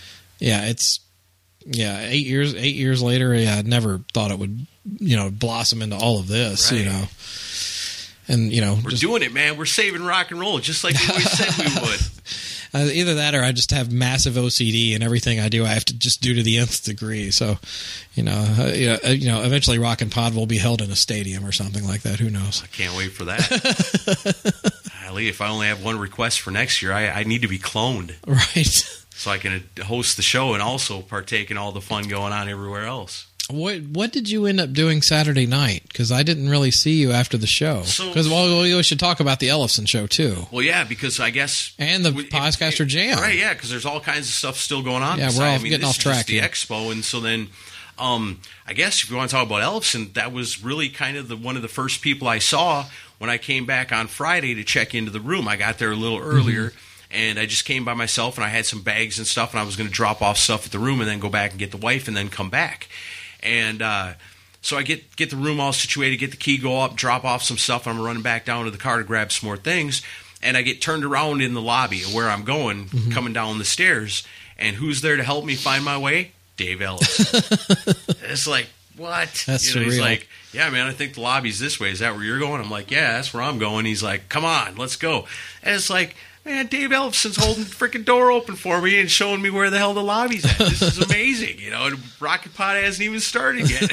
yeah, it's yeah, eight years eight years later, yeah, I never thought it would, you know, blossom into all of this, Right. you know. And you know, We're just, doing it, man. We're saving rock and roll, just like we always said we would. uh, either that or I just have massive O C D, and everything I do I have to just do to the nth degree. So, you know, uh, you know, uh, you know, eventually Rock and Pod will be held in a stadium or something like that. Who knows? I can't wait for that. Golly, if I only have one request for next year, I, I need to be cloned Right. so I can host the show and also partake in all the fun going on everywhere else. What What did you end up doing Saturday night? Because I didn't really see you after the show. So- Because well, we should talk about the Ellefson show too, Well, yeah, because I guess and the It- Podcaster it- Jam. Right, yeah, because there's all kinds of stuff still going on. Yeah, we're beside- all I mean, getting this off is track just the here. expo, and so then, um, I guess if you want to talk about Ellefson, that was really kind of the one of the first people I saw when I came back on Friday to check into the room. I got there a little earlier, and I just came by myself, and I had some bags and stuff, and I was going to drop off stuff at the room and then go back and get the wife and then come back. And uh, so I get get the room all situated, get the key, go up, drop off some stuff. I'm running back down to the car to grab some more things. And I get turned around in the lobby of where I'm going, Mm-hmm. coming down the stairs. And who's there to help me find my way? Dave Ellis. It's like, what? That's you know, he's surreal. like, yeah, man, I think the lobby's this way. Is that where you're going? I'm like, yeah, that's where I'm going. He's like, come on, let's go. And it's like, man, Dave Ellison's holding the freaking door open for me and showing me where the hell the lobby's at. This is amazing. You know, and Rocket Pod hasn't even started yet.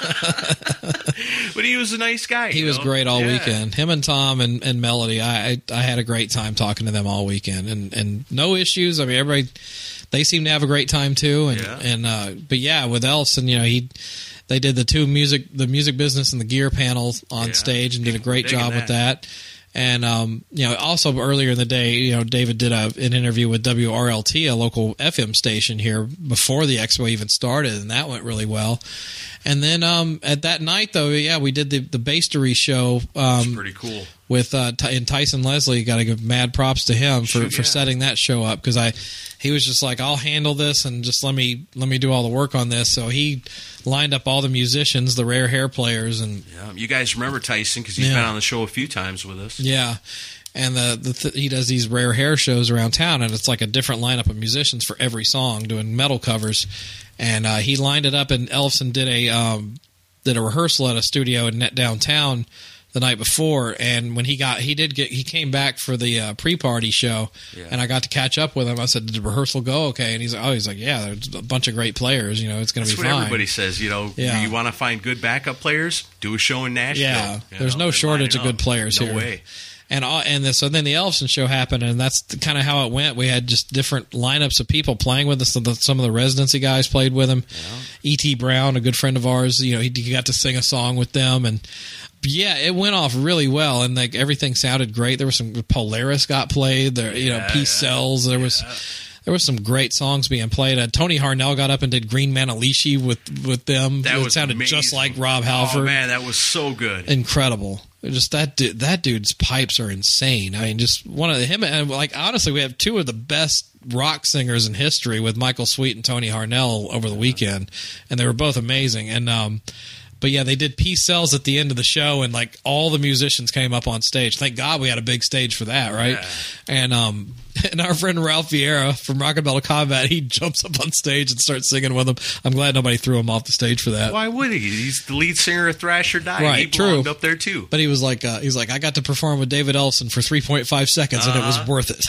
But he was a nice guy. He you was know? great all Yeah. weekend. Him and Tom and, and Melody, I, I I had a great time talking to them all weekend, and, and no issues. I mean, everybody, they seem to have a great time too. And Yeah. and uh, but yeah, with Ellison, you know, he they did the two music, the music business and the gear panel on Yeah. stage, and did a People great digging job with that. that. And um, you know, also earlier in the day, you know, David did a, an interview with W R L T, a local F M station here, before the expo even started, and that went really well. And then um, at that night, though, yeah, we did the the Bastery show. It's Um, pretty cool. with uh, Ty- and Tyson Leslie, got to give mad props to him for, Shoot, for yeah. setting that show up, because I he was just like, I'll handle this and just let me let me do all the work on this. So he lined up all the musicians, the Rare Hair players, and Yeah. You guys remember Tyson because he's Yeah. been on the show a few times with us. yeah. And the, the th- he does these Rare Hair shows around town, and it's like a different lineup of musicians for every song, doing metal covers. And uh, he lined it up, and Ellefson did a um, did a rehearsal at a studio in net downtown the night before. And when he got, he did get, he came back for the uh, pre-party show, Yeah. and I got to catch up with him. I said, "Did the rehearsal go okay?" And he's like, "Oh, he's like, yeah, there's a bunch of great players. You know, it's going to That's be what fine." everybody says. You know, Yeah. you want to find good backup players? Do a show in Nashville. Yeah, You there's know, no and shortage line of it good up. players no here. way. And all, and the, so then the Ellefson show happened, and that's kind of how it went. We had just different lineups of people playing with us. So the, some of the residency guys played with him. E T. Brown, a good friend of ours, you know, he, he got to sing a song with them, and yeah, it went off really well, and like everything sounded great. There was some Polaris got played. There, you know, Yeah, Peace yeah. Cells. There was. There was some great songs being played. Uh, Tony Harnell got up and did Green Manalishi with with them. That it was sounded amazing. just like Rob Halford. Oh man, that was so good. Incredible. Just that dude, that dude's pipes are insane. I mean, just one of the, him and like honestly, we have two of the best rock singers in history with Michael Sweet and Tony Harnell over the weekend, and they were both amazing. And um, but yeah, they did Peace Cells at the end of the show, and like all the musicians came up on stage. Thank God we had a big stage for that, right? Yeah. And um, and our friend Ralph Vieira from Rock and Metal Combat, he jumps up on stage and starts singing with them. I'm glad nobody threw him off the stage for that. Why would he? He's the lead singer of Thrasher Die. Right, he belonged true. up there too. But he was like, uh, he's like, I got to perform with David Ellison for three point five seconds, and it was Uh-huh. worth it.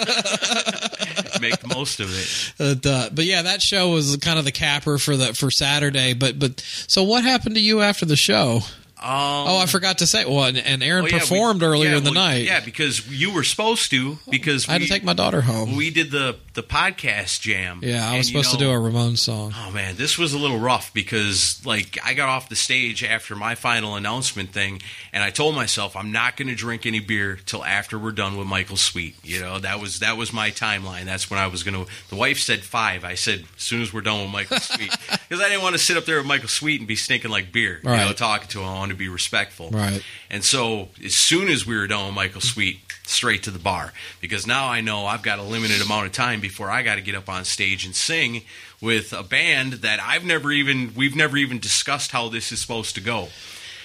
Make the most of it. but, uh, but yeah, that show was kind of the capper for the for Saturday. But but so what happened to you after the show? Um, Oh, I forgot to say. Well, and, and Aaron oh, yeah, we- performed earlier yeah, in the well, night. Yeah, because you were supposed to. Because I had we, to take my daughter home. we did the the podcast jam. Yeah, I was and, you supposed to know, do a Ramones song. Oh man, this was a little rough because like I got off the stage after my final announcement thing, and I told myself I'm not going to drink any beer till after we're done with Michael Sweet. You know, that was that was my timeline. That's when I was going to. The wife said five. I said as soon as we're done with Michael Sweet, because I didn't want to sit up there with Michael Sweet and be stinking like beer. You know, Right. talking to him. I wanted to be respectful. Right. And so as soon as we were done with Michael Sweet, straight to the bar, because now I know I've got a limited amount of time before I got to get up on stage and sing with a band that I've never even we've never even discussed how this is supposed to go.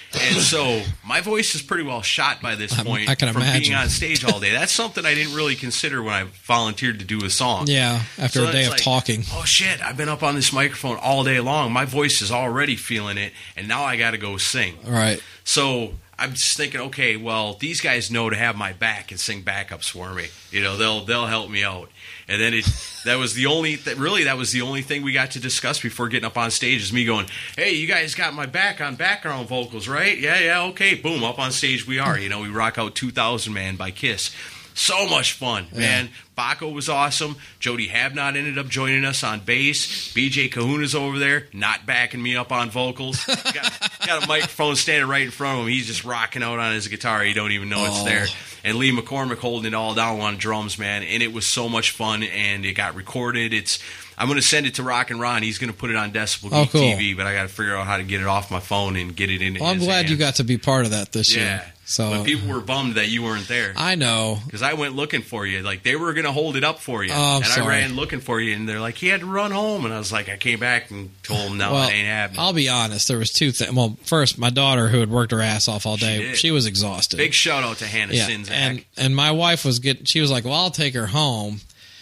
And so my voice is pretty well shot by this point I can from imagine. being on stage all day. That's something I didn't really consider when I volunteered to do a song. Yeah, after So a day it's of like, talking. Oh, shit, I've been up on this microphone all day long. My voice is already feeling it, and now I got to go sing. Right. So I'm just thinking, okay, well, these guys know to have my back and sing backups for me. You know, they'll they'll help me out. And then it that was the only that really that was the only thing we got to discuss before getting up on stage is me going, hey, you guys got my back on background vocals, right? Yeah, yeah, okay, boom, up on stage we are. You know, we rock out two thousand Man by Kiss. So much fun, man. Yeah. Baco was awesome. Jody Habnot ended up joining us on bass. B J Kahuna's over there, not backing me up on vocals. got, got a microphone standing right in front of him. He's just rocking out on his guitar. He don't even know oh. it's there. And Lee McCormick holding it all down on drums, man. And it was so much fun, and it got recorded. It's I'm going to send it to Rock and Ron. He's going to put it on Decibel oh, Geek cool. T V, but I got to figure out how to get it off my phone and get it in. Well, I'm his glad hands. you got to be part of that this yeah. year. So but people were bummed that you weren't there. I know. Because I went looking for you. Like, they were going to hold it up for you. Oh, I'm and sorry. I ran looking for you, and they're like, he had to run home. And I was like, I came back and told them, no, well, it ain't happening. I'll be honest. There was two things. Well, first, my daughter, who had worked her ass off all She day, did. she was exhausted. Big shout out to Hannah yeah, Sinzak. and and my wife was getting. She was like, "Well, I'll take her home."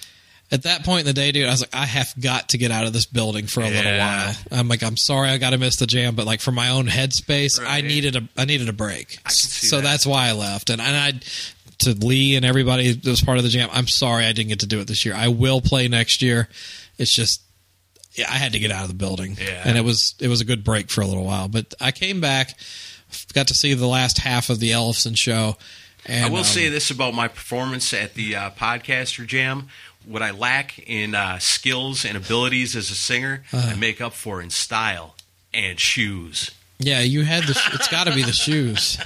At that point in the day, dude, I was like, I have got to get out of this building for a little Yeah. while. I'm like, I'm sorry, I got to miss the jam, but like for my own headspace, I Right. needed a I needed a break. I can see so that. that's why I left. And and I to Lee and everybody that was part of the jam, I'm sorry I didn't get to do it this year. I will play next year. It's just yeah, I had to get out of the building, Yeah. and it was it was a good break for a little while. But I came back, got to see the last half of the Ellefson show. And, I will um, say this about my performance at the uh, Podcaster Jam. What I lack in uh, skills and abilities as a singer, Uh-huh. I make up for in style and shoes. yeah, you had the. It's got to be the shoes.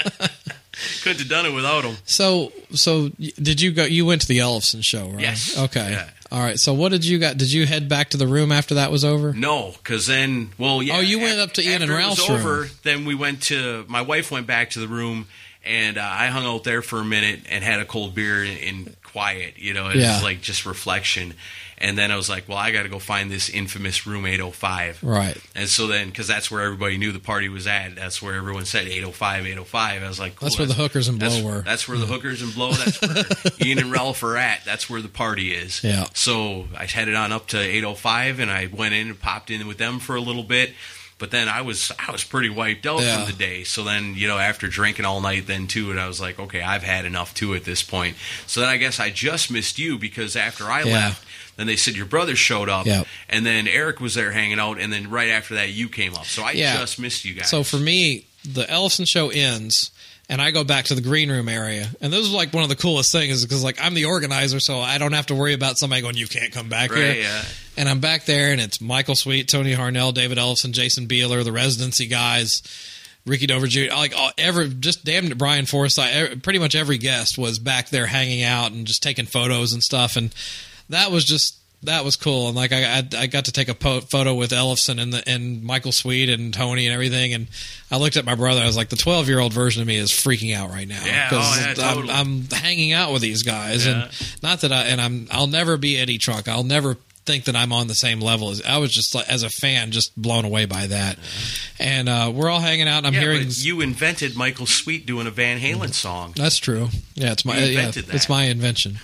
Couldn't have done it without them. So, so y- did you go? You went to the Ellefson show, right? Yes. Okay. Yeah. All right. So, what did you got? Did you head back to the room after that was over? No, because then, well, yeah. Oh, you went af- up to Ian and after it was Ralph's over, room. then we went to, my wife went back to the room, and uh, I hung out there for a minute and had a cold beer in, in quiet, you know, it Yeah. was like just reflection. And then I was like, well, I got to go find this infamous room eight oh five. Right. And so then, because that's where everybody knew the party was at, that's where everyone said eight oh five, eight oh five. I was like, cool, That's where the hookers and blow that's, were. That's where the hookers and blow, that's where Ian and Ralph are at. That's where the party is. Yeah. So I headed on up to eight oh five, and I went in and popped in with them for a little bit. But then I was I was pretty wiped out Yeah. from the day. So then, you know, after drinking all night then too, and I was like, okay, I've had enough too at this point. So then I guess I just missed you, because after I Yeah. left, then they said your brother showed up, Yep. and then Eric was there hanging out, and then right after that you came up. So I Yeah. just missed you guys. So for me, the Ellefson show ends, and I go back to the green room area. And this was like one of the coolest things, because like I'm the organizer, so I don't have to worry about somebody going, "You can't come back Right, here." yeah. And I'm back there, and it's Michael Sweet, Tony Harnell, David Ellefson, Jason Beeler, the residency guys, Ricky Dover Junior Like all, every, just damn Brian Forsythe. Every, pretty much every guest was back there hanging out and just taking photos and stuff. And that was just that was cool. And like I, I, I got to take a po- photo with Ellefson and the, and Michael Sweet and Tony and everything. And I looked at my brother. I was like, the twelve year old version of me is freaking out right now. Yeah, 'Cause oh, yeah, totally. I'm, I'm hanging out with these guys, Yeah. and not that I and I'm I'll never be Eddie Trunk. I'll never think that I'm on the same level as I was. Just like, as a fan, just blown away by that. And uh, we're all hanging out. And I'm yeah, hearing but you invented Michael Sweet doing a Van Halen song. that's true. Yeah, it's my You yeah, invented that. it's my invention.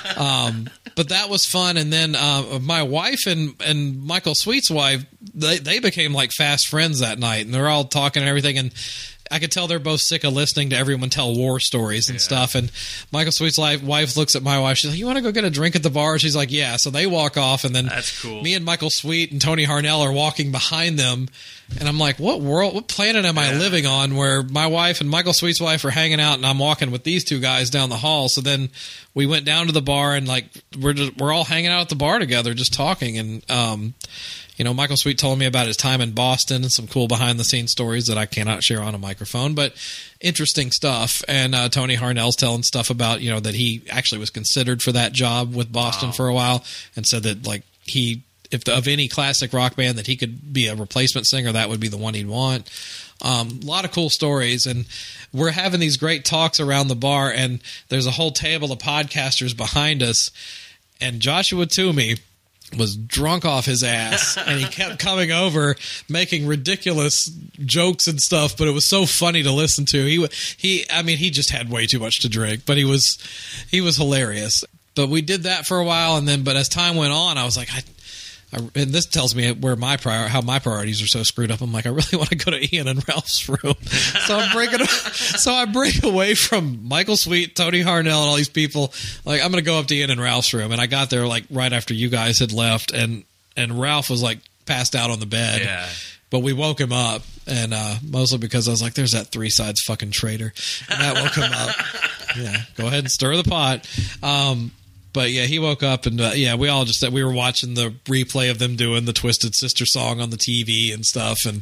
um, but that was fun. And then uh, my wife and and Michael Sweet's wife, they they became like fast friends that night, and they're all talking and everything. And I could tell they're both sick of listening to everyone tell war stories and Yeah. stuff. And Michael Sweet's wife, wife looks at my wife. She's like, "You want to go get a drink at the bar?" She's like, "Yeah." So they walk off, and then That's cool. me and Michael Sweet and Tony Harnell are walking behind them. And I'm like, what world, what planet am I Yeah. living on where my wife and Michael Sweet's wife are hanging out and I'm walking with these two guys down the hall? So then we went down to the bar and like we're just, we're all hanging out at the bar together, just talking. And, um, you know, Michael Sweet told me about his time in Boston and some cool behind the scenes stories that I cannot share on a microphone, but interesting stuff. And uh, Tony Harnell's telling stuff about, you know, that he actually was considered for that job with Boston Wow. for a while, and said that like he, if the, of any classic rock band that he could be a replacement singer, that would be the one he'd want. Um, a lot of cool stories, and we're having these great talks around the bar, and there's a whole table of podcasters behind us, and Joshua Toomey, was drunk off his ass, and he kept coming over making ridiculous jokes and stuff, but it was so funny to listen to. He he I mean he just had way too much to drink, but he was he was hilarious. But we did that for a while, and then but as time went on, I was like I, I and this tells me where my prior how my priorities are so screwed up. I'm like I really want to go to Ian and Ralph's room. So I'm breaking so I break away from Michael Sweet, Tony Harnell, and all these people. Like I'm going to go up to Ian and Ralph's room, and I got there like right after you guys had left, and and Ralph was like passed out on the bed. Yeah. But we woke him up, and uh, mostly because I was like, "There's that three sides fucking traitor," and that woke him up. Yeah, go ahead and stir the pot. Um, But yeah, he woke up and uh, yeah, we all just we were watching the replay of them doing the Twisted Sister song on the T V and stuff, and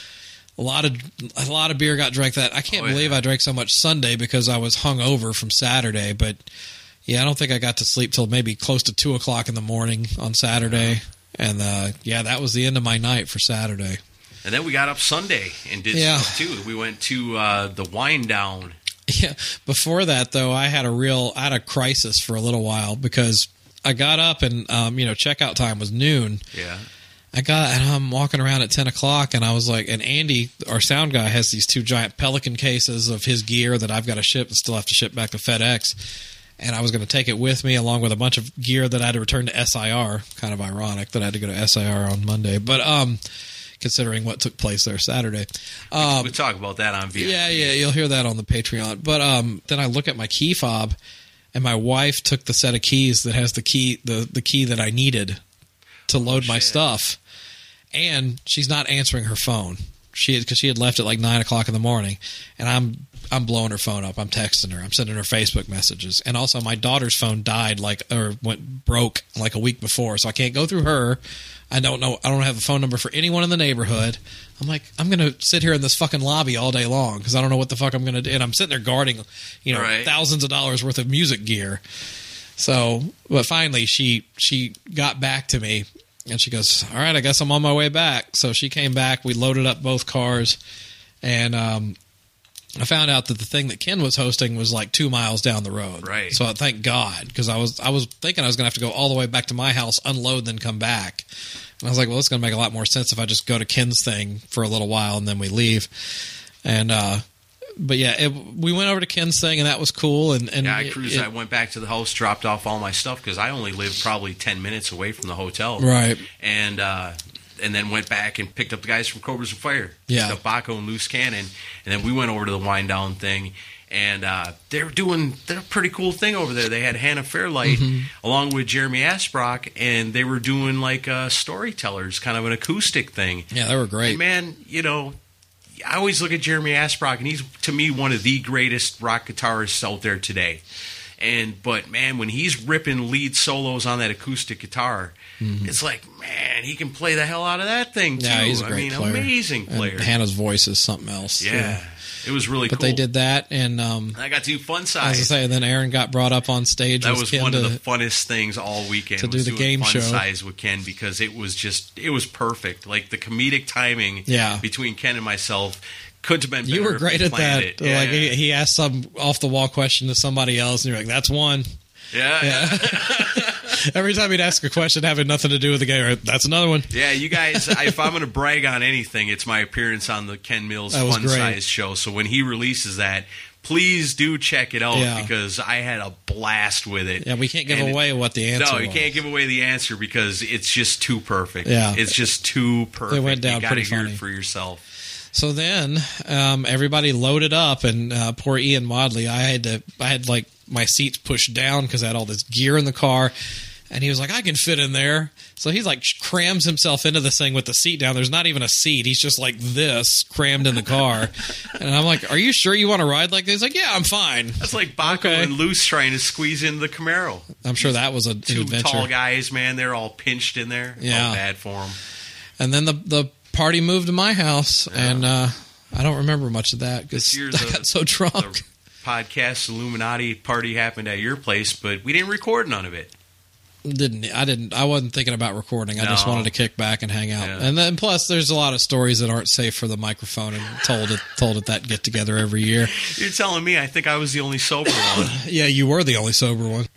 a lot of a lot of beer got drank. That I can't oh, yeah. believe I drank so much Sunday because I was hungover from Saturday. But yeah, I don't think I got to sleep till maybe close to two o'clock in the morning on Saturday, and uh, yeah, that was the end of my night for Saturday. And then we got up Sunday and did Yeah. stuff too. We went to uh, the Wine Down. Yeah. Before that, though, I had a real I had a crisis for a little while because I got up and um, you know checkout time was noon. Yeah. I got and I'm walking around at ten o'clock, and I was like, and Andy, our sound guy, has these two giant Pelican cases of his gear that I've got to ship and still have to ship back to FedEx. And I was going to take it with me along with a bunch of gear that I had to return to S I R. Kind of ironic that I had to go to S I R on Monday, but um. considering what took place there Saturday. Um, we'll talk about that on V I P. Yeah, yeah, you'll hear that on the Patreon. But um, then I look at my key fob, and my wife took the set of keys that has the key, the, the key that I needed to load oh, my stuff, and she's not answering her phone. She had because she had left at like nine o'clock in the morning, and I'm I'm blowing her phone up. I'm texting her. I'm sending her Facebook messages, and also my daughter's phone died like or went broke like a week before, so I can't go through her. I don't know. I don't have a phone number for anyone in the neighborhood. I'm like, I'm going to sit here in this fucking lobby all day long because I don't know what the fuck I'm going to do. And I'm sitting there guarding, you know, right. thousands of dollars worth of music gear. So, but finally, she she got back to me, and she goes, "All right, I guess I'm on my way back." So she came back. We loaded up both cars, and um, I found out that the thing that Ken was hosting was like two miles down the road. Right. So thank God, because I was I was thinking I was going to have to go all the way back to my house, unload, then come back. And I was like, well, it's going to make a lot more sense if I just go to Ken's thing for a little while and then we leave. And uh, but yeah, it, we went over to Ken's thing, and that was cool. And, and yeah, I it- cruised. it- I went back to the house, dropped off all my stuff because I only lived probably ten minutes away from the hotel. Right. And uh, and then went back and picked up the guys from Cobras of Fire. Yeah. Picked up Baco and Loose Cannon, and then we went over to the Wind Down thing. And uh, they were doing they're a pretty cool thing over there. They had Hannah Fairlight Mm-hmm. along with Jeremy Asbrock, and they were doing like uh, storytellers, kind of an acoustic thing. yeah, they were great. And man, you know, I always look at Jeremy Asbrock, and he's to me one of the greatest rock guitarists out there today. And but man, when he's ripping lead solos on that acoustic guitar, Mm-hmm. it's like, man, he can play the hell out of that thing too. Yeah, he's a I great mean, player. amazing player. And Hannah's voice is something else. yeah, it was really But cool. they did that, and um, I got to do fun as I size. say, and then Aaron got brought up on stage. That with was Ken one to, of the funnest things all weekend to do was the doing game fun show. size with Ken because it was just it was perfect. Like the comedic timing Yeah. between Ken and myself couldn't have been better. You were if great we at planned that. it. Yeah, Like he, he asked some off the wall question to somebody else, and you're like, "That's one." yeah, yeah. Yeah. Every time he'd ask a question having nothing to do with the game, right, that's another one. Yeah, you guys, I- if I'm going to brag on anything, it's my appearance on the Ken Mills That was Fun great. Size show. So when he releases that, please do check it out Yeah. because I had a blast with it. Yeah, we can't give And away what the answer. No, you was. can't give away the answer because it's just too perfect. Yeah. It's just too perfect. It went down you gotta pretty hear funny. it for yourself. So then um, everybody loaded up, and uh, poor Ian Wadley, I had to, I had like my seats pushed down because I had all this gear in the car, and he was like, "I can fit in there." So he's like crams himself into this thing with the seat down. There's not even a seat. He's just like this crammed in the car, and I'm like, "Are you sure you want to ride like this?" He's like, "Yeah, I'm fine." That's like Baco Okay. and Luce trying to squeeze into the Camaro. I'm sure that was a, an Two adventure. tall guys, man, they're all pinched in there. Yeah. All bad for them. And then the the party moved to my house, and uh, I don't remember much of that because This year's I a- got so drunk. The podcast Illuminati party happened at your place, but we didn't record none of it. Didn't I didn't I wasn't thinking about recording. I just No. wanted to kick back and hang out. Yeah. And then plus there's a lot of stories that aren't safe for the microphone and told at told at that get together every year. You're telling me I think I was the only sober one. Yeah, you were the only sober one.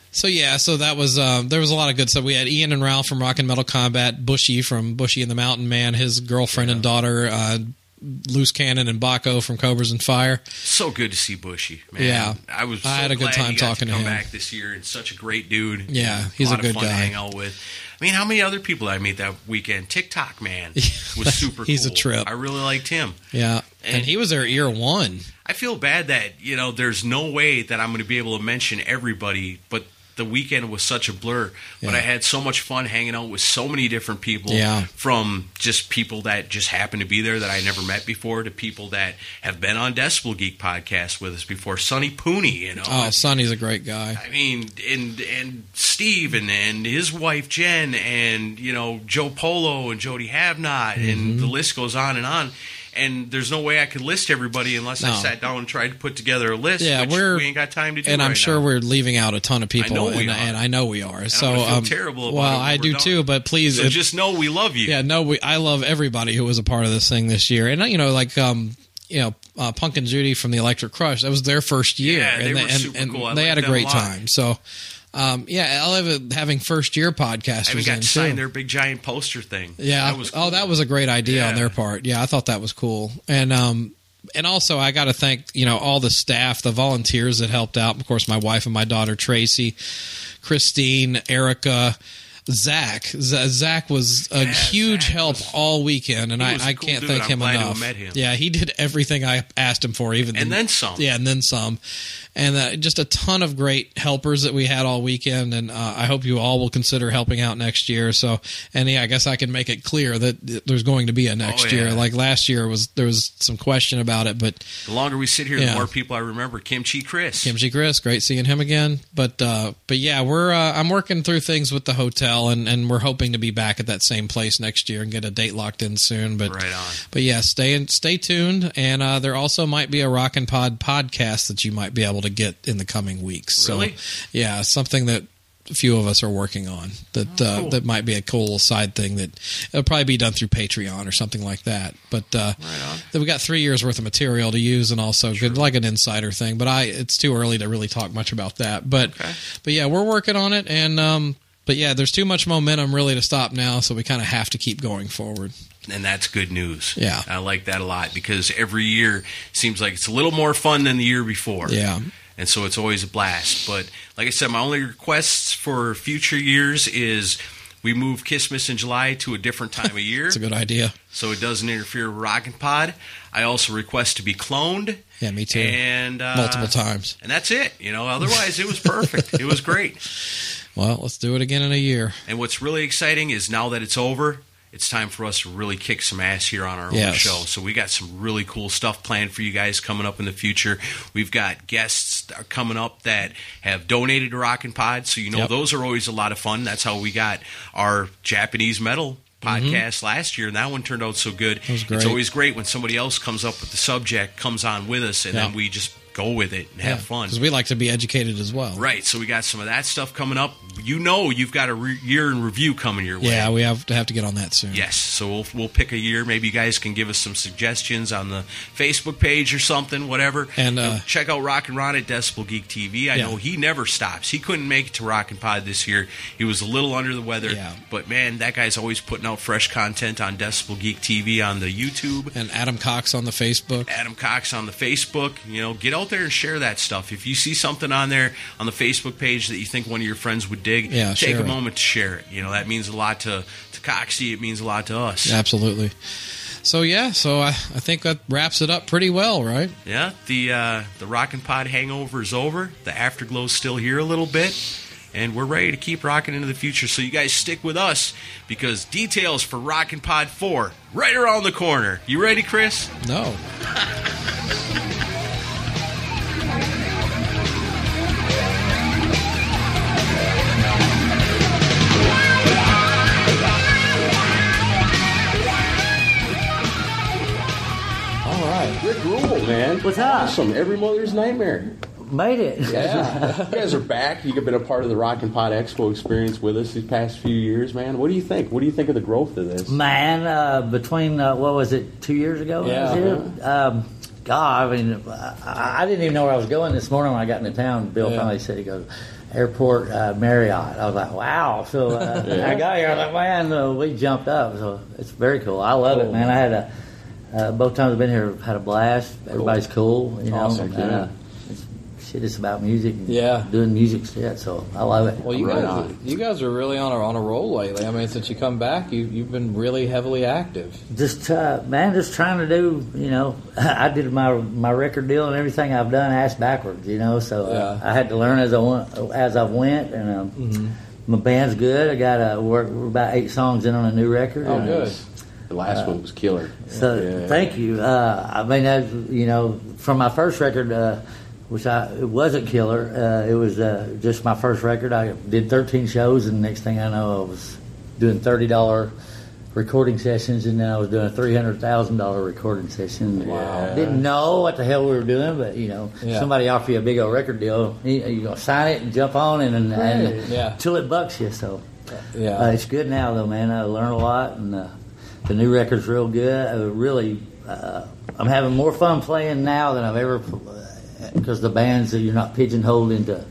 So yeah, so that was um, there was a lot of good stuff. We had Ian and Ralph from Rock and Metal Combat, Bushy from Bushy and the Mountain Man, his girlfriend yeah. and daughter, uh, Loose Cannon and Baco from Cobras and Fire. So good to see Bushy, man. Yeah, I was. So I had a good time talking to, to come him. Back this year, and such a great dude. Yeah, he's a, a good of fun guy. To hang out with. I mean, how many other people did I meet that weekend? TikTok Man was super. He's cool. a trip. I really liked him. Yeah, and, and he was there year one. I feel bad that you know there's no way that I'm going to be able to mention everybody, but. The weekend was such a blur, but yeah. I had so much fun hanging out with so many different people, yeah. from just people that just happened to be there that I never met before to people that have been on Decibel Geek podcast with us before. Sonny Pooney, you know. Oh, Sonny's a great guy. I mean, and and Steve and, and his wife Jen and, you know, Joe Polo and Jody Havnot, mm-hmm. and the list goes on and on. And there's no way I could list everybody unless no. I sat down and tried to put together a list. Yeah, which we're, we ain't got time to do. And I'm right sure now. we're leaving out a ton of people. I know we and, are. and I know we are. And so I'm gonna feel um, terrible about well, it when I we're do done. too. But please, so if, just know we love you. Yeah, no, we. I love everybody who was a part of this thing this year. And you know, like um, you know, uh, Punk and Judy from the Electric Crush. That was their first year. Yeah, they and were and, super and cool. I they liked had a them great a lot. time. So. Um, yeah, I love it having first year podcasters. I even got in to sign too. their big giant poster thing. Yeah. That was cool. Oh, that was a great idea yeah. on their part. Yeah, I thought that was cool. And um, and also I got to thank you know all the staff, the volunteers that helped out. Of course, my wife and my daughter Tracy, Christine, Erica. Zach, Z- Zach was a yeah, huge Zach help was, all weekend, and I, I cool can't dude. thank I'm him glad to enough. have met him. Yeah, he did everything I asked him for, even and the, then some. Yeah, and then some, and uh, just a ton of great helpers that we had all weekend. And uh, I hope you all will consider helping out next year. So, and yeah, I guess I can make it clear that there's going to be a next oh, yeah. year. Like last year was there was some question about it, but the longer we sit here, yeah. the more people I remember. Kimchi Chris, Kimchi Chris, great seeing him again. But uh, but yeah, we're uh, I'm working through things with the hotel, and, and we're hoping to be back at that same place next year and get a date locked in soon. But right on. But yeah, stay in, stay tuned, and uh, there also might be a Rockin' Pod podcast that you might be able to get in the coming weeks. Really? So yeah, something that a few of us are working on that oh, uh, cool. that might be a cool side thing that it'll probably be done through Patreon or something like that. But uh, right on. we got three years worth of material to use, and also good like an insider thing. But I it's too early to really talk much about that. But okay. but yeah, we're working on it, and um, but yeah, there's too much momentum really to stop now, so we kind of have to keep going forward. And that's good news. Yeah. I like that a lot because every year seems like it's a little more fun than the year before. Yeah. And so it's always a blast. But like I said, my only requests for future years is we move Kissmas in July to a different time of year. That's a good idea. So it doesn't interfere with Rockin' Pod. I also request to be cloned. Yeah, me too. And uh, multiple times. And that's it. You know, otherwise it was perfect. It was great. Well, let's do it again in a year. And what's really exciting is now that it's over, it's time for us to really kick some ass here on our yes. own show. So we got some really cool stuff planned for you guys coming up in the future. We've got guests that are coming up that have donated to Rockin' Pod, so you know yep. those are always a lot of fun. That's how we got our Japanese metal podcast mm-hmm. last year, and that one turned out so good. It was great. It's always great when somebody else comes up with the subject, comes on with us, and yeah. then we just go with it and have yeah, fun. Because we like to be educated as well. Right, so we got some of that stuff coming up. You know you've got a re- year in review coming your way. Yeah, we have to have to get on that soon. Yes, so we'll we'll pick a year. Maybe you guys can give us some suggestions on the Facebook page or something, whatever. And uh, you know, check out Rockin' Ron at Decibel Geek T V. I yeah. know he never stops. He couldn't make it to Rockin' Pod this year. He was a little under the weather. Yeah. But, man, that guy's always putting out fresh content on Decibel Geek T V on the YouTube. And Adam Cox on the Facebook. Adam Cox on the Facebook. You know, get out there and share that stuff. If you see something on there on the Facebook page that you think one of your friends would dig, yeah, take a it. moment to share it. You know, that means a lot to, to Coxie. It means a lot to us. Absolutely. So, yeah, so I, I think that wraps it up pretty well, right? Yeah, the uh, the Rockin' Pod hangover is over. The afterglow's still here a little bit. And we're ready to keep rocking into the future. So you guys stick with us because details for Rockin' Pod four right around the corner. You ready, Chris? No. Rick Rule, man. What's up? Awesome. Every Mother's Nightmare. Made it. Yeah. You guys are back. You've been a part of the Rockin' Pod Expo experience with us these past few years, man. What do you think? What do you think of the growth of this? Man, uh, between, uh, what was it, two years ago? Yeah. Was it? Um, God, I mean, I, I didn't even know where I was going this morning when I got into town. Bill Yeah. finally said, he goes, Airport uh, Marriott. I was like, wow. So uh, Yeah. I got here. I was like, man, uh, we jumped up. So it's very cool. I love it, man. I had a uh, both times I've been here, had a blast. Everybody's cool. You know, Awesome, uh, yeah. it's, shit, it's about music. And Yeah. doing music shit. So I love it. Well, you Right guys, on. you guys are really on a on a roll lately. I mean, since you come back, you you've been really heavily active. Just uh, man, just trying to do. You know, I did my my record deal and everything I've done ass backwards. You know, so uh, Yeah. I had to learn as I went, as I went, and um, Mm-hmm. my band's good. I got a work we're about eight songs in on a new record. Oh, and, good. The last one was killer. So Yeah. thank you. Uh, I mean, as you know, from my first record, uh, which I it wasn't killer. Uh, it was uh, just my first record. I did thirteen shows, and next thing I know, I was doing thirty dollar recording sessions, and then I was doing a three hundred thousand dollar recording session. Wow. Didn't know what the hell we were doing, but you know, Yeah. somebody offer you a big old record deal, you, you gonna sign it and jump on, and and, and Yeah. till it bucks you. So. Yeah. Uh, it's good now, though, man. I learn a lot, and uh, the new record's real good. I really, uh, I'm having more fun playing now than I've ever, because the bands that you're not pigeonholed into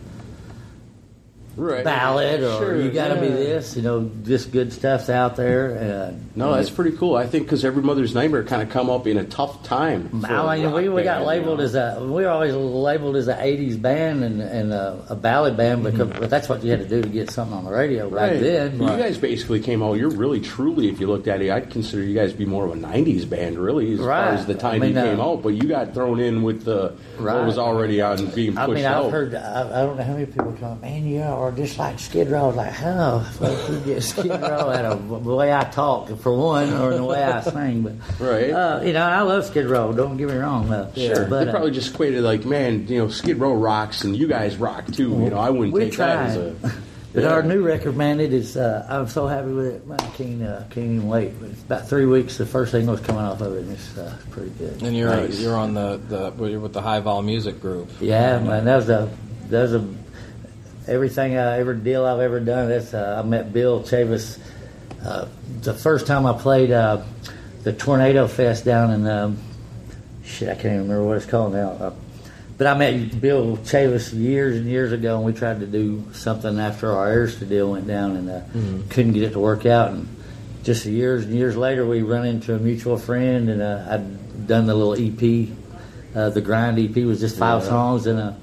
Right. ballad or Sure, you got to be yeah. this. You know, just good stuff's out there. Uh, No, that's pretty cool. I think because Every Mother's Nightmare kind of come up in a tough time. for I a mean, we, rock we got band, labeled you know. as a we were always labeled as an eighties band and, and a, a ballad band because but that's what you had to do to get something on the radio back Right. then. You guys basically came out. You're really, truly, if you looked at it, I'd consider you guys to be more of a nineties band, really, as Right. far as the time I mean, you came uh, out. But you got thrown in with the Right. what was already on being pushed I mean, out. I've heard, I, I don't know how many people come, man, you are just like Skid Row. I was like, how the fuck you get Skid Row out of the way I talk, for one, or the way I sing. But, Right. uh, you know, I love Skid Row, don't get me wrong. Uh, Sure. But, they uh, probably just equated like, man, you know, Skid Row rocks and you guys rock too. You know, I wouldn't we take that as a. tried. But Yeah. our new record, man, it is, uh, I'm so happy with it. Man, I can't, uh, can't even wait. It's about three weeks, the first thing was coming off of it, and it's uh, pretty good. And you're Nice. you're on the, the you're with the High Vol Music Group. Yeah, man, that was a that was a everything I ever deal I've ever done. That's uh, I met Bill Chavis uh, the first time I played uh, the Tornado Fest down in um, shit I can't even remember what it's called now. Uh, but I met Bill Chavis years and years ago, and we tried to do something after our Arista deal went down, and uh, Mm-hmm. couldn't get it to work out. And just years and years later, we run into a mutual friend, and uh, I'd done the little E P. Uh, the Grind E P was just five Yeah. songs, and uh,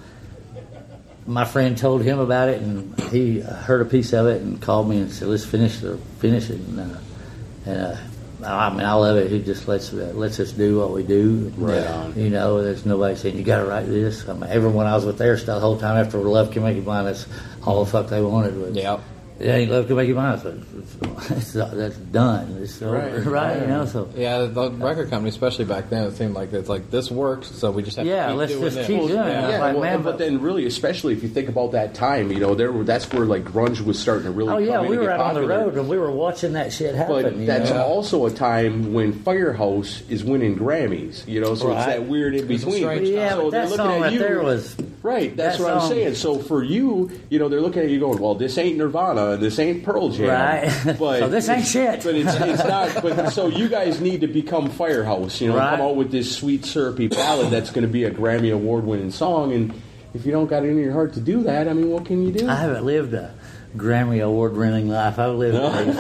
my friend told him about it, and he heard a piece of it and called me and said, "Let's finish the finish it." And, uh, and uh, I mean, I love it. He just lets uh, lets us do what we do. Right Uh, on. You know, there's nobody saying you got to write this. I mean, everyone I was with there still the whole time after Love Can Make You Blind. That's all the fuck they wanted. Was, Yep. It ain't Love Can Make You Blind. So it's, it's, that's done. It's over, Right. right? You know, so. Yeah, the record company, especially back then, it seemed like it's like this works, so we just have Yeah, to keep let's doing just this. keep doing it. Yeah. Yeah, Like, well, man, but but- then really, especially if you think about that time, you know, there were, that's where like grunge was starting to really. Oh yeah, come in we and were get out on the popular. road and we were watching that shit happen. But you that's know? also a time when Firehouse is winning Grammys, you know, so it's Right. that weird in It's a between. strange Yeah, so but they're that looking song at right you, there was right. That's that what I'm song- saying. So for you, you know, they're looking at you going, "Well, this ain't Nirvana, and this ain't Pearl Jam, Right. But So this ain't it's- shit. But it's, it's not. But so you guys need to become Firehouse, you know, Right. come out with this sweet syrupy ballad that's going to be a Grammy award winning song, and if you don't got it in your heart to do that, I mean, what can you do? I haven't lived a Grammy award winning life. I've lived.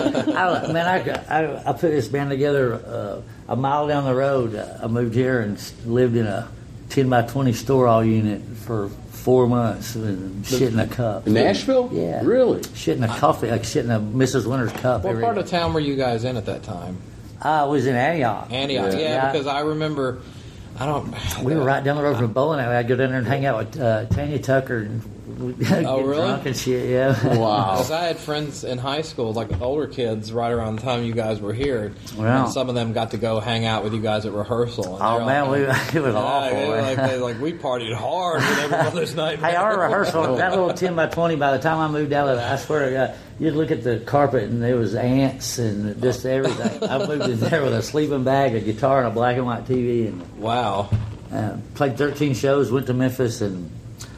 I, man, I, I I put this band together uh, a mile down the road. Uh, I moved here and s- lived in a ten by twenty store all unit for four months and shit in a cup. In Nashville? Yeah, Really? Shit in a coffee, like shit in a Missus Winter's cup. What every part day. of town were you guys in at that time? I was in Antioch. Antioch. Yeah, Yeah. because I remember. I don't. We were right down the road from bowling alley. I'd go down there and hang out with uh, Tanya Tucker and we'd get Oh, really? drunk and shit. Yeah. Wow. Because I had friends in high school, like older kids, right around the time you guys were here, Wow. and some of them got to go hang out with you guys at rehearsal. And Oh, they're man, all- we- it was Yeah, awful, they were man. Like, they, like we partied hard with every Mother's Night. Hey, our rehearsal, that little ten by twenty, by the time I moved out of it, I swear to God, you'd look at the carpet and there was ants and just everything. I moved in there with a sleeping bag, a guitar, and a black and white T V, and Wow. uh, played thirteen shows, went to Memphis, and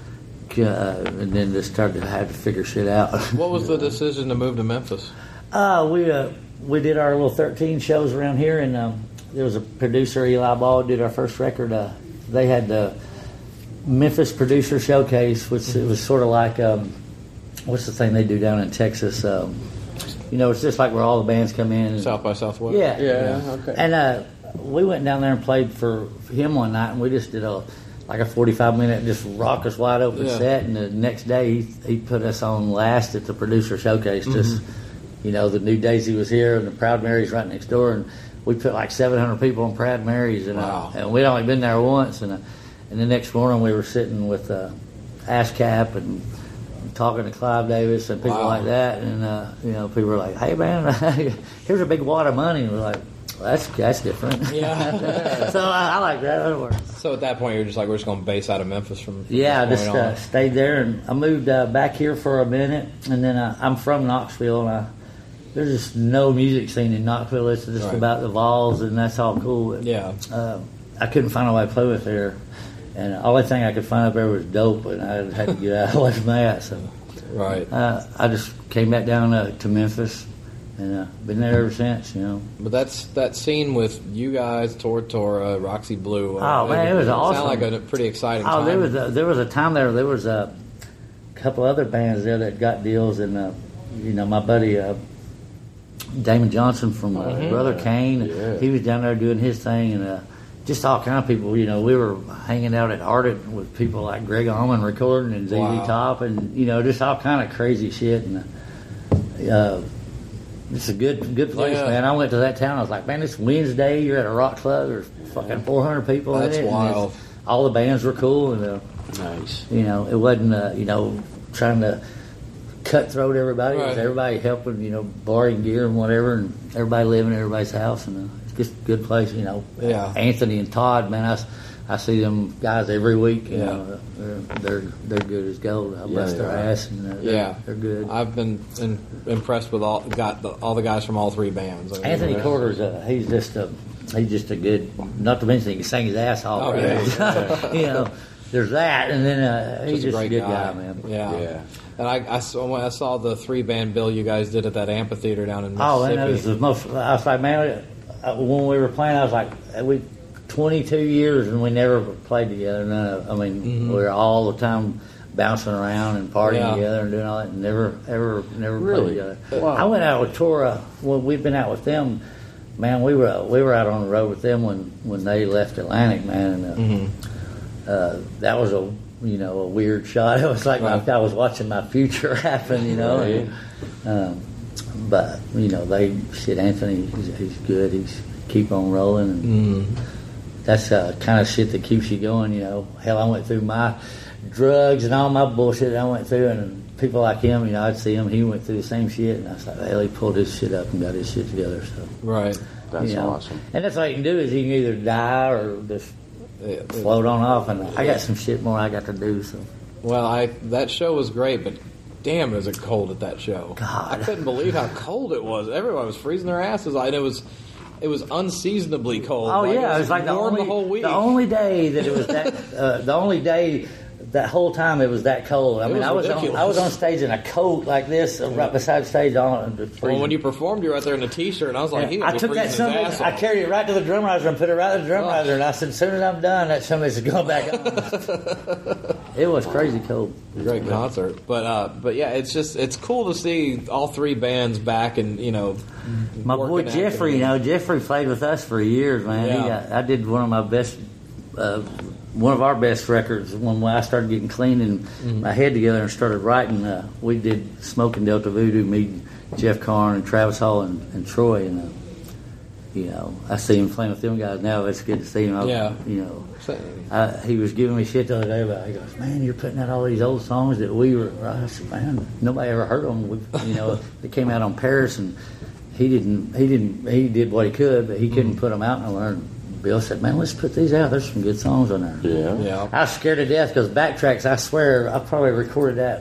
uh, and then just started to have to figure shit out. What was the decision to move to Memphis? Uh, we uh, we did our little thirteen shows around here, and um, there was a producer, Eli Ball, did our first record, uh, they had the Memphis Producer Showcase, which it was sort of like um, what's the thing they do down in Texas? Um, you know, it's just like where all the bands come in. And, South by Southwest. Yeah, Yeah, okay. And uh, we went down there and played for him one night, and we just did a like a forty-five minute just rock us wide open Yeah. set. And the next day, he, he put us on last at the Producer Showcase. Just you know, the New Daisy was here, and the Proud Mary's right next door, and we put like seven hundred people on Proud Mary's, and, Wow. uh, and we'd only been there once. And uh, and the next morning, we were sitting with uh, ASCAP and talking to Clive Davis and people Wow. like that, and uh, you know, people were like, "Hey man, here's a big wad of money." And we're like, well, "That's that's different." Yeah. So I, I like that. That works. So at that point, you're just like, we're just going to base out of Memphis from, from Yeah, I this just point uh, on. stayed there, and I moved uh, back here for a minute, and then uh, I'm from Knoxville, and I, there's just no music scene in Knoxville. It's just Right. about the Vols, and that's all cool. But, Yeah. uh, I couldn't find a way to play with there, and the only thing I could find up there was dope, and I had to get out away from that. So Right. uh, I just came back down uh, to Memphis, and uh, been there ever since. You know. But that's that scene with you guys, Tortora, Roxy Blue. uh, Oh, man, it was awesome. Sounded like a pretty exciting Oh, time. there was a, there was a time there. There was a couple other bands there that got deals, and uh, you know, my buddy uh, Damon Johnson from uh, Brother Kane, Yeah. he was down there doing his thing, and uh, just all kind of people. You know, we were hanging out at Ardent with people like Greg Allman recording and Z Z Wow. Top, and you know, just all kind of crazy shit. And uh, it's a good good place, Yeah. man. I went to that town. I was like, man, it's Wednesday. You're at a rock club. There's fucking four hundred people That's in it. and wild. it's- all the bands were cool, and uh, Nice. you know, it wasn't uh, you know trying to cutthroat everybody. It was Right. everybody helping, you know, borrowing gear and whatever, and everybody living in everybody's house, and uh, it's just a good place, you know. Yeah. Anthony and Todd, man, I, s- I see them guys every week. You Yeah. know, they're, they're they're good as gold. I bless they their are. ass, and uh, they're, Yeah, they're good. I've been in, impressed with all got the, all the guys from all three bands. I mean, Anthony they're- Corder's uh, he's just a he's just a good. Not to mention he can sing his ass off. Oh, right? yeah. You know, there's that, and then uh, he's Just just a great a good guy. guy, man. Yeah. Yeah. And I, I saw when I saw the three band bill you guys did at that amphitheater down in Oh, Mississippi. and that was the most. I was like, man, uh, when we were playing, I was like, we twenty-two years and we never played together. None of, I mean, Mm-hmm. we were all the time bouncing around and partying Yeah. together and doing all that, and never, ever, never Really? played together. Wow. I went out with Tora. Well, we've been out with them. Man, we were we were out on the road with them when, when they left Atlantic, man, and uh, Mm-hmm. uh, that was a you know a weird shot. It was like Right. my, I was watching my future happen, you know. Right. Um, but you know, they shit. Anthony, he's, he's good. He's keep on rolling, and Mm. that's uh, kind of shit that keeps you going. You know, hell, I went through my drugs and all my bullshit I went through, and people like him, you know, I'd see him. He went through the same shit, and I was like, well, he pulled his shit up and got his shit together. So Right. That's you know. awesome. And that's all you can do is you can either die or just Yeah, yeah. float on off. And I got some shit more I got to do. So Well, I that show was great, but damn, was it cold at that show? God. I couldn't believe how cold it was. Everyone was freezing their asses. I, and it was it was unseasonably cold. oh Like, yeah, it was like the warm only the whole week. the only day that it was that uh, the only day. That whole time it was that cold. I It mean, was I was on, ridiculous. I was on stage in a coat like this, uh, right beside stage on. uh, well, when you performed, you were out there in a t-shirt, and I was like, he I would be took that freezing his Sunday, ass I off. carried it right to the drum riser and put it right to the drum Oh. riser, and I said, as soon as I'm done, that Sunday's going back on. It was crazy cold. Great concert, but uh, but yeah, it's just it's cool to see all three bands back, and you know, My boy working Jeffrey, you actively. know, Jeffrey played with us for years, man. He Yeah. got, I did one of my best, uh, one of our best records when I started getting clean and Mm-hmm. my head together and started writing. Uh, we did Smoking Delta Voodoo, me, Jeff Karn, and Travis Hall and, and Troy, and uh, you know, I see him playing with them guys now. It's good to see him. I, Yeah. You know. Uh, he was giving me shit the other day about it. He goes, man, you're putting out all these old songs that we were. I said, man, nobody ever heard them. We, you know, they came out on Paris, and he didn't. He didn't. He did what he could, but he couldn't Mm-hmm. put them out nowhere. And Bill said, man, let's put these out. There's some good songs on there. Yeah. Yeah, I was scared to death because Backtracks, I swear, I probably recorded that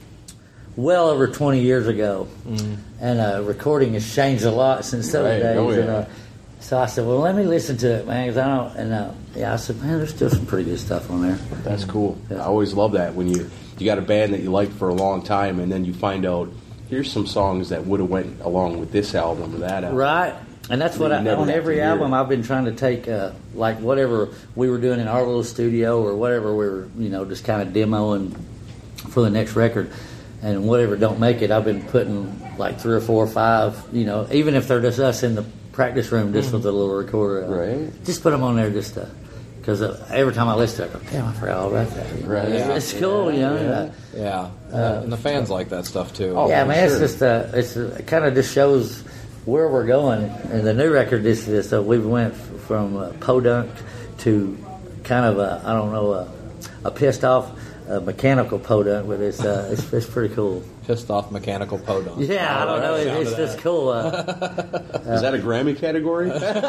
well over twenty years ago, Mm-hmm. and uh, recording has changed a lot since those Right. days. Oh, and, yeah. uh, so I said, well, let me listen to it, man, because I don't. And uh, yeah, I said, man, there's still some pretty good stuff on there. That's cool. Yeah. I always love that when you you got a band that you liked for a long time, and then you find out here's some songs that would have went along with this album or that album. Right. And that's what You I, never on have every to hear album it. I've been trying to take, uh, like whatever we were doing in our little studio or whatever we were, you know, just kind of demoing for the next record, and whatever don't make it, I've been putting like three or four or five, you know, even if they're just us in the practice room just with a little recorder, uh, Right. just put them on there just to, because uh, every time I listen to it, I go, damn, I forgot all about that. You know? Right. It's, Yeah. it's cool, you know. Uh, Yeah, uh, and the fans like that stuff too. Oh, yeah, for man, sure. it's just uh, it's uh, it kind of just shows where we're going. And the new record is this. Uh, we went f- from uh, podunk to kind of a I don't know a, a pissed off uh, mechanical podunk, but it's uh, it's it's pretty cool. Pissed off mechanical podunk. Yeah, I don't know. It, it's just cool. Uh, Is that a Grammy category?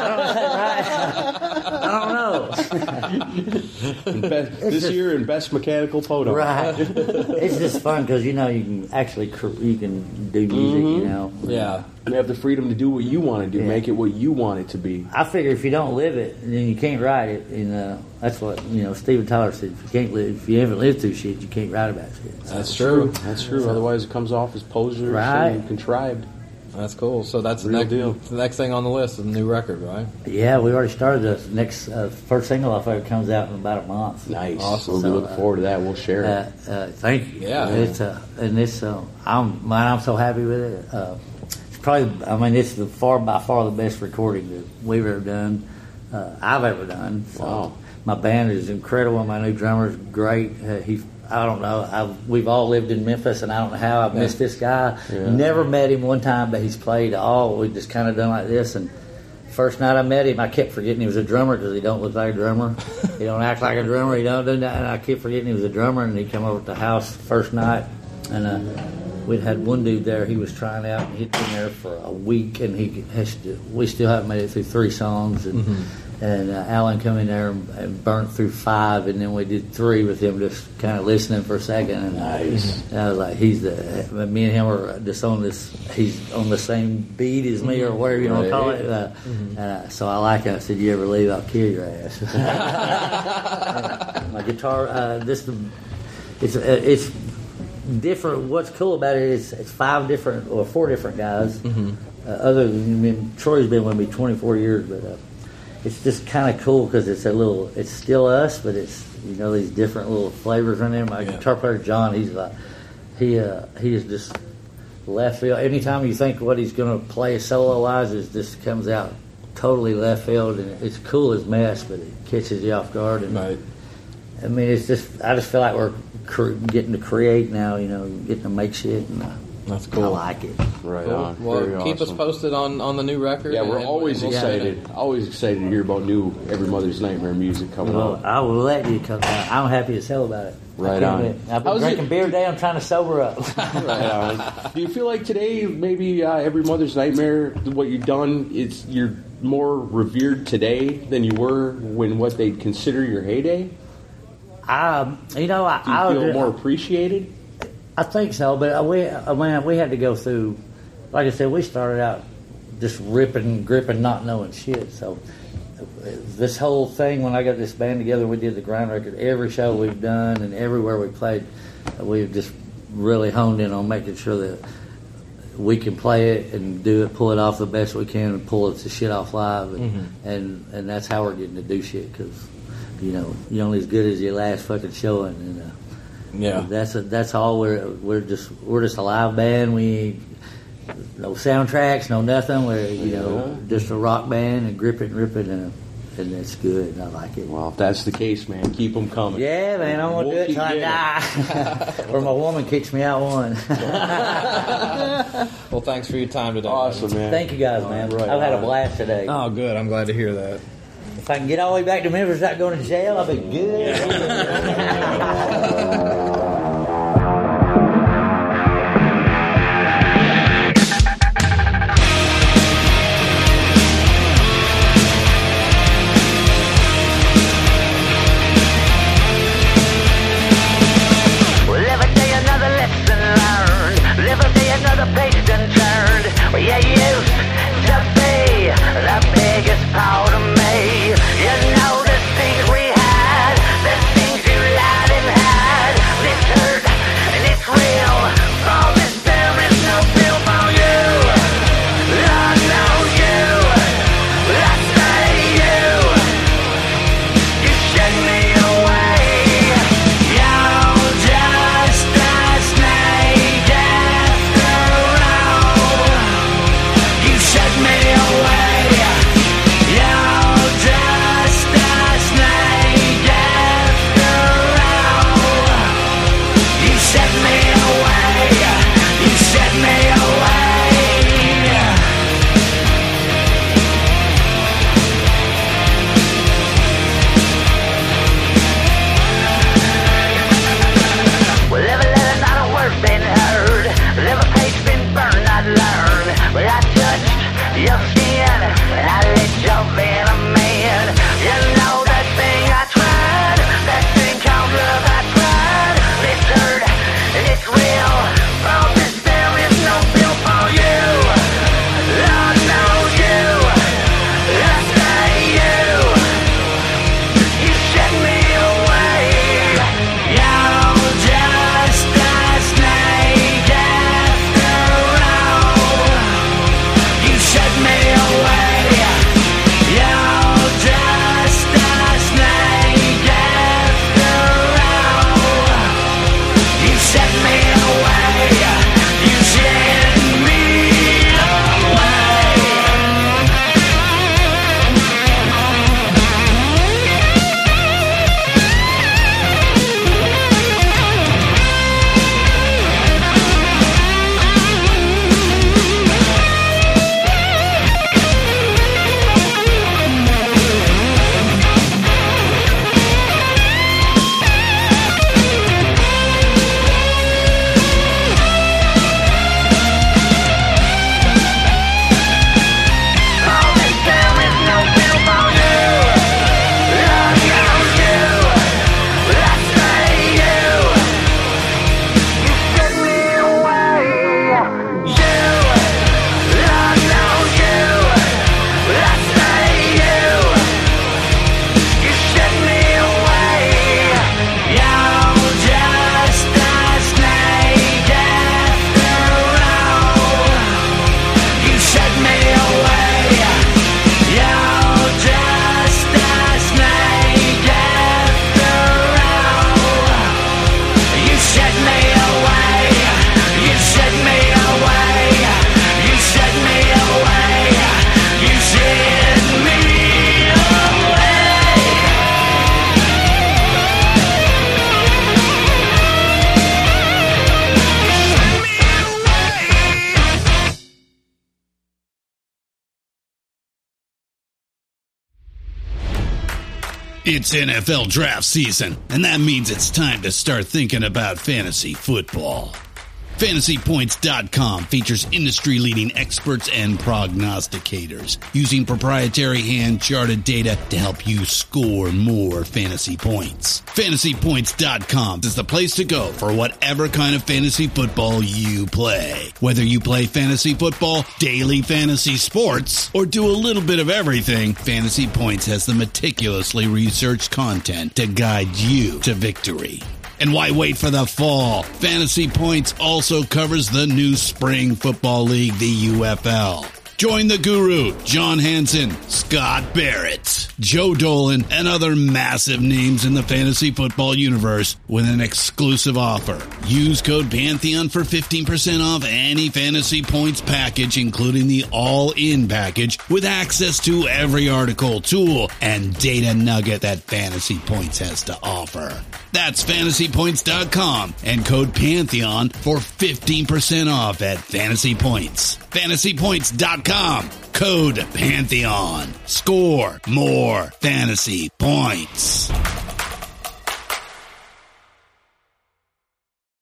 I don't know. In best, this just- year in best mechanical podunk. Right. It's just fun because you know you can actually cr- you can do music. You know. Yeah. You have the freedom to do what you want to do, Yeah. make it what you want it to be. I figure if you don't live it, then you can't write it. And uh, that's what you know. Steven Tyler said: if you can't live, if you haven't lived through shit, you can't write about shit. That's true. That's true. Otherwise, it comes off as poser Right. and contrived. That's cool. So that's the Real next, deal. the next thing on the list, is the new record, right? Yeah, we already started the next uh, first single off of it comes out in about a month. Nice. Awesome. We'll So, look forward to that. We'll share Uh, it. uh, thank you. Yeah. it's uh, and it's uh, I'm man, I'm so happy with it. Uh, it's probably I mean it's the far by far the best recording that we've ever done. Uh, I've ever done. So Wow. My band is incredible. My new drummer's great. Uh, he I don't know. I've, we've all lived in Memphis, and I don't know how I've missed this guy. Yeah. Never met him one time, but he's played all. We've just kind of done like this. And first night I met him, I kept forgetting he was a drummer because he don't look like a drummer. He don't act like a drummer. He don't do that. And I kept forgetting he was a drummer. And he came over to the house first night, and uh, we'd had one dude there. He was trying out, and he'd been there for a week, and he has to, we still haven't made it through three songs. And Mm-hmm. and uh, Alan come in there and, and burnt through five, and then we did three with him, just kind of listening for a second. And Nice. uh, I was like, he's the me and him are just on this. He's on the same beat as me, or whatever you want to call it. Uh, uh, so I like it. I said, "You ever leave, I'll kill your ass." My guitar, uh, this it's it's different. What's cool about it is it's five different or four different guys. Uh, other than I mean, Troy's been with me twenty-four years, but uh, it's just kind of cool because it's a little. It's still us, but it's you know these different little flavors in there. My Yeah. guitar player John, he's like he uh, he is just left field. Anytime you think what he's going to play solo wise, it just comes out totally left field, and it's cool as mess, but it catches you off guard. And Right. I mean, it's just I just feel like we're cre- getting to create now. You know, getting to make shit, and uh, That's I cool. like it. Right Cool. on. Well, Very keep awesome. us posted on, on the new record. Yeah, we're and- always and we'll excited. Always excited to hear about new Every Mother's Nightmare music coming Well, out. I will let you come out. I'm happy as hell about it. I Right can't on. wait. I've been How's drinking it- beer today. I'm trying to sober up. Right on. Do you feel like today, maybe uh, Every Mother's Nightmare, what you've done, it's you're more revered today than you were when what they'd consider your heyday? I, you know, I, Do you I feel would- more appreciated? I think so, but we, I mean, we had to go through. Like I said, we started out just ripping, gripping, not knowing shit. So this whole thing, when I got this band together, we did the grind record. Every show we've done and everywhere we played, we've just really honed in on making sure that we can play it and do it, pull it off the best we can, and pull the shit off live, and Mm-hmm. and, and that's how we're getting to do shit because you know you're only as good as your last fucking showing, and uh, Yeah. that's a, that's all we're we're just we're just a live band. We ain't no soundtracks, no nothing. We're you know just a rock band and grip it and rip it, and, and that's good. And I like it. Well, if that's the case, man, keep them coming. Yeah, man, I'm gonna We'll do it keep till I getting die, or my woman kicks me out one. Well, thanks for your time today. Awesome, man. Thank you guys, man. Right I've had a on. blast today. Oh, good. I'm glad to hear that. If I can get all the way back to Memphis without going to jail, I'll be good. Well, every day another lesson learned. Every day another page done turned. Well, you used to be the biggest part of me. You know the things we had, the things you lied and had. It's N F L draft season, and that means it's time to start thinking about fantasy football. Fantasy Points dot com features industry-leading experts and prognosticators using proprietary hand-charted data to help you score more fantasy points. Fantasy Points dot com is the place to go for whatever kind of fantasy football you play. Whether you play fantasy football, daily fantasy sports, or do a little bit of everything, Fantasy Points has the meticulously researched content to guide you to victory. And why wait for the fall? Fantasy Points also covers the new spring football league, the U F L. Join the guru, John Hansen, Scott Barrett, Joe Dolan, and other massive names in the fantasy football universe with an exclusive offer. Use code Pantheon for fifteen percent off any Fantasy Points package, including the all-in package, with access to every article, tool, and data nugget that Fantasy Points has to offer. That's Fantasy Points dot com and code Pantheon for fifteen percent off at Fantasy Points. Fantasy Points dot com, code Pantheon. Score more fantasy points.